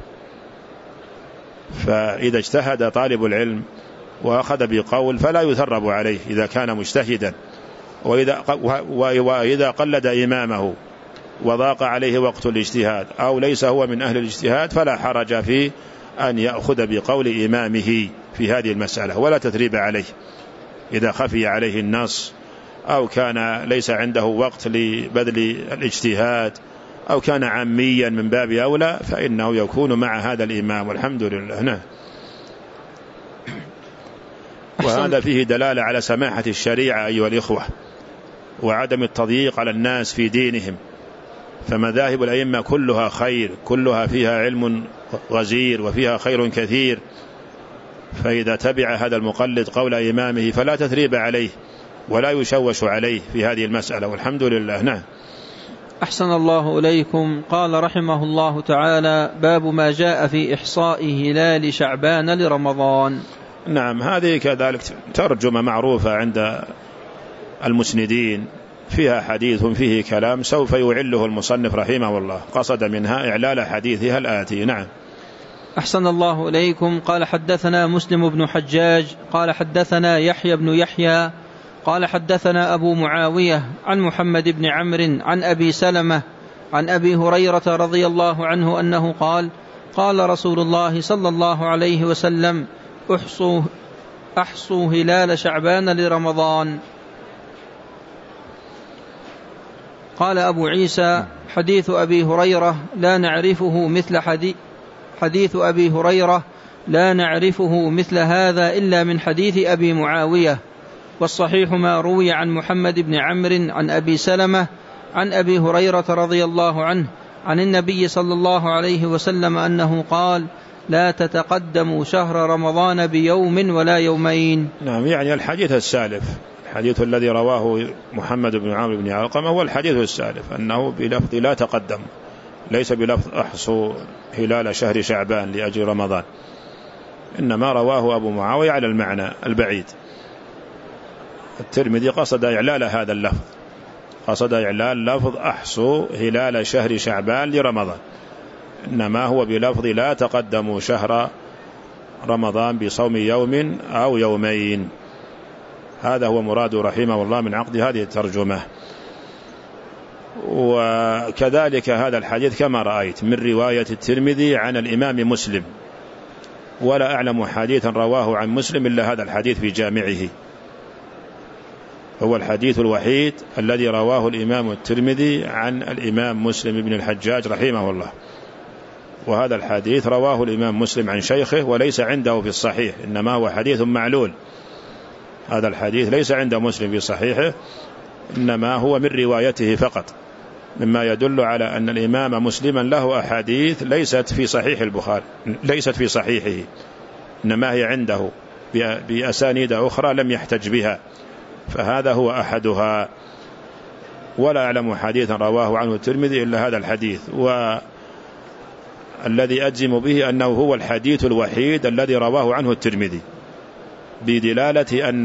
فإذا اجتهد طالب العلم وأخذ بقول فلا يثرب عليه إذا كان مجتهدا، وإذا, وإذا قلد إمامه وضاق عليه وقت الاجتهاد أو ليس هو من أهل الاجتهاد فلا حرج في أن يأخذ بقول إمامه في هذه المسألة، ولا تثريب عليه إذا خفي عليه النص أو كان ليس عنده وقت لبذل الاجتهاد أو كان عاميا من باب أولى، فإنه يكون مع هذا الإمام، والحمد لله. نعم. وهذا فيه دلالة على سماحة الشريعة أيها الإخوة، وعدم التضييق على الناس في دينهم. فمذاهب الأئمة كلها خير، كلها فيها علم غزير وفيها خير كثير، فإذا تبع هذا المقلد قول إمامه فلا تثريب عليه ولا يشوش عليه في هذه المسألة، والحمد لله. نعم. أحسن الله إليكم. قال رحمه الله تعالى: باب ما جاء في إحصاء هلال شعبان لرمضان. نعم، هذه كذلك ترجمة معروفة عند المسندين فيها حديث فيه كلام سوف يعله المصنف رحمه الله، قصد منها إعلال حديثها الآتي. نعم. أحسن الله إليكم. قال حدثنا مسلم بن حجاج قال حدثنا يحيى بن يحيى قال حدثنا أبو معاوية عن محمد بن عمرو عن أبي سلمة عن أبي هريرة رضي الله عنه أنه قال قال رسول الله صلى الله عليه وسلم أحصوا, أحصوا هلال شعبان لرمضان. قال أبو عيسى حديث أبي هريرة لا نعرفه مثل حديث حديث أبي هريرة لا نعرفه مثل هذا إلا من حديث أبي معاوية، والصحيح ما روي عن محمد بن عمرو عن أبي سلمة عن أبي هريرة رضي الله عنه عن النبي صلى الله عليه وسلم أنه قال لا تتقدموا شهر رمضان بيوم ولا يومين. نعم، يعني الحديث السالف، الحديث الذي رواه محمد بن عمرو بن علقمة هو الحديث السالف أنه بلفظ لا تقدم، ليس بلفظ أحصوا هلال شهر شعبان لأجل رمضان، إنما رواه أبو معاوية على المعنى البعيد. الترمذي قصد إعلال هذا اللفظ، قصد إعلال لفظ أحصوا هلال شهر شعبان لرمضان، إنما هو بلفظ لا تقدموا شهر رمضان بصوم يوم أو يومين. هذا هو مراد رحمه الله من عقد هذه الترجمة. وكذلك هذا الحديث كما رأيت من رواية الترمذي عن الإمام مسلم، ولا أعلم حديثا رواه عن مسلم إلا هذا الحديث في جامعه، هو الحديث الوحيد الذي رواه الإمام الترمذي عن الإمام مسلم بن الحجاج رحمه الله. وهذا الحديث رواه الإمام مسلم عن شيخه وليس عنده في الصحيح، إنما هو حديث معلول. هذا الحديث ليس عند مسلم في صحيحه، إنما هو من روايته فقط، مما يدل على أن الإمام مسلما له أحاديث ليست في صحيح البخاري، ليست في صحيحه، إنما هي عنده بأسانيد أخرى لم يحتج بها، فهذا هو أحدها. ولا أعلم حديثا رواه عنه الترمذي إلا هذا الحديث، والذي أجزم به أنه هو الحديث الوحيد الذي رواه عنه الترمذي، بدلالة أن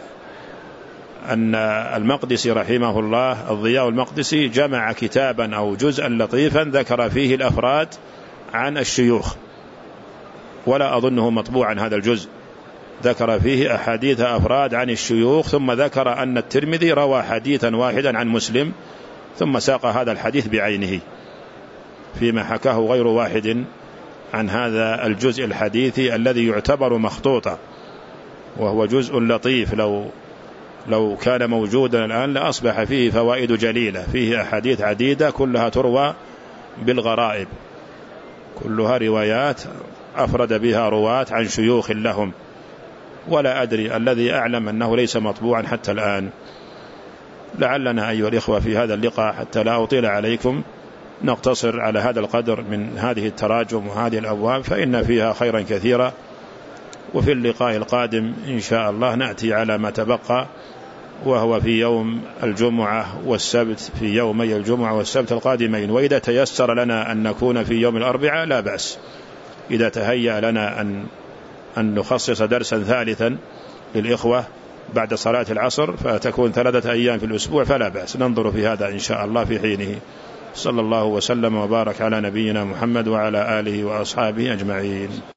أن المقدسي رحمه الله الضياء المقدسي جمع كتابا أو جزءا لطيفا ذكر فيه الأفراد عن الشيوخ، ولا أظنه مطبوعا هذا الجزء، ذكر فيه أحاديث أفراد عن الشيوخ، ثم ذكر أن الترمذي روى حديثا واحدا عن مسلم، ثم ساق هذا الحديث بعينه فيما حكاه غير واحد عن هذا الجزء الحديثي الذي يعتبر مخطوطا، وهو جزء لطيف، لو لو كان موجودا الآن لأصبح فيه فوائد جليلة، فيه أحاديث عديدة كلها تروى بالغرائب، كلها روايات أفرد بها رواة عن شيوخ لهم، ولا أدري، الذي أعلم أنه ليس مطبوعا حتى الآن. لعلنا أيها الإخوة في هذا اللقاء حتى لا أطيل عليكم نقتصر على هذا القدر من هذه التراجم وهذه الأبواب، فإن فيها خيرا كثيرا. وفي اللقاء القادم إن شاء الله نأتي على ما تبقى، وهو في يوم الجمعة والسبت، في يومي الجمعة والسبت القادمين. وإذا تيسر لنا أن نكون في يوم الأربعاء لا بأس، إذا تهيأ لنا أن أن نخصص درسا ثالثا للإخوة بعد صلاة العصر فتكون ثلاثة أيام في الأسبوع فلا بأس، ننظر في هذا إن شاء الله في حينه. صلى الله وسلم وبارك على نبينا محمد وعلى آله وأصحابه أجمعين.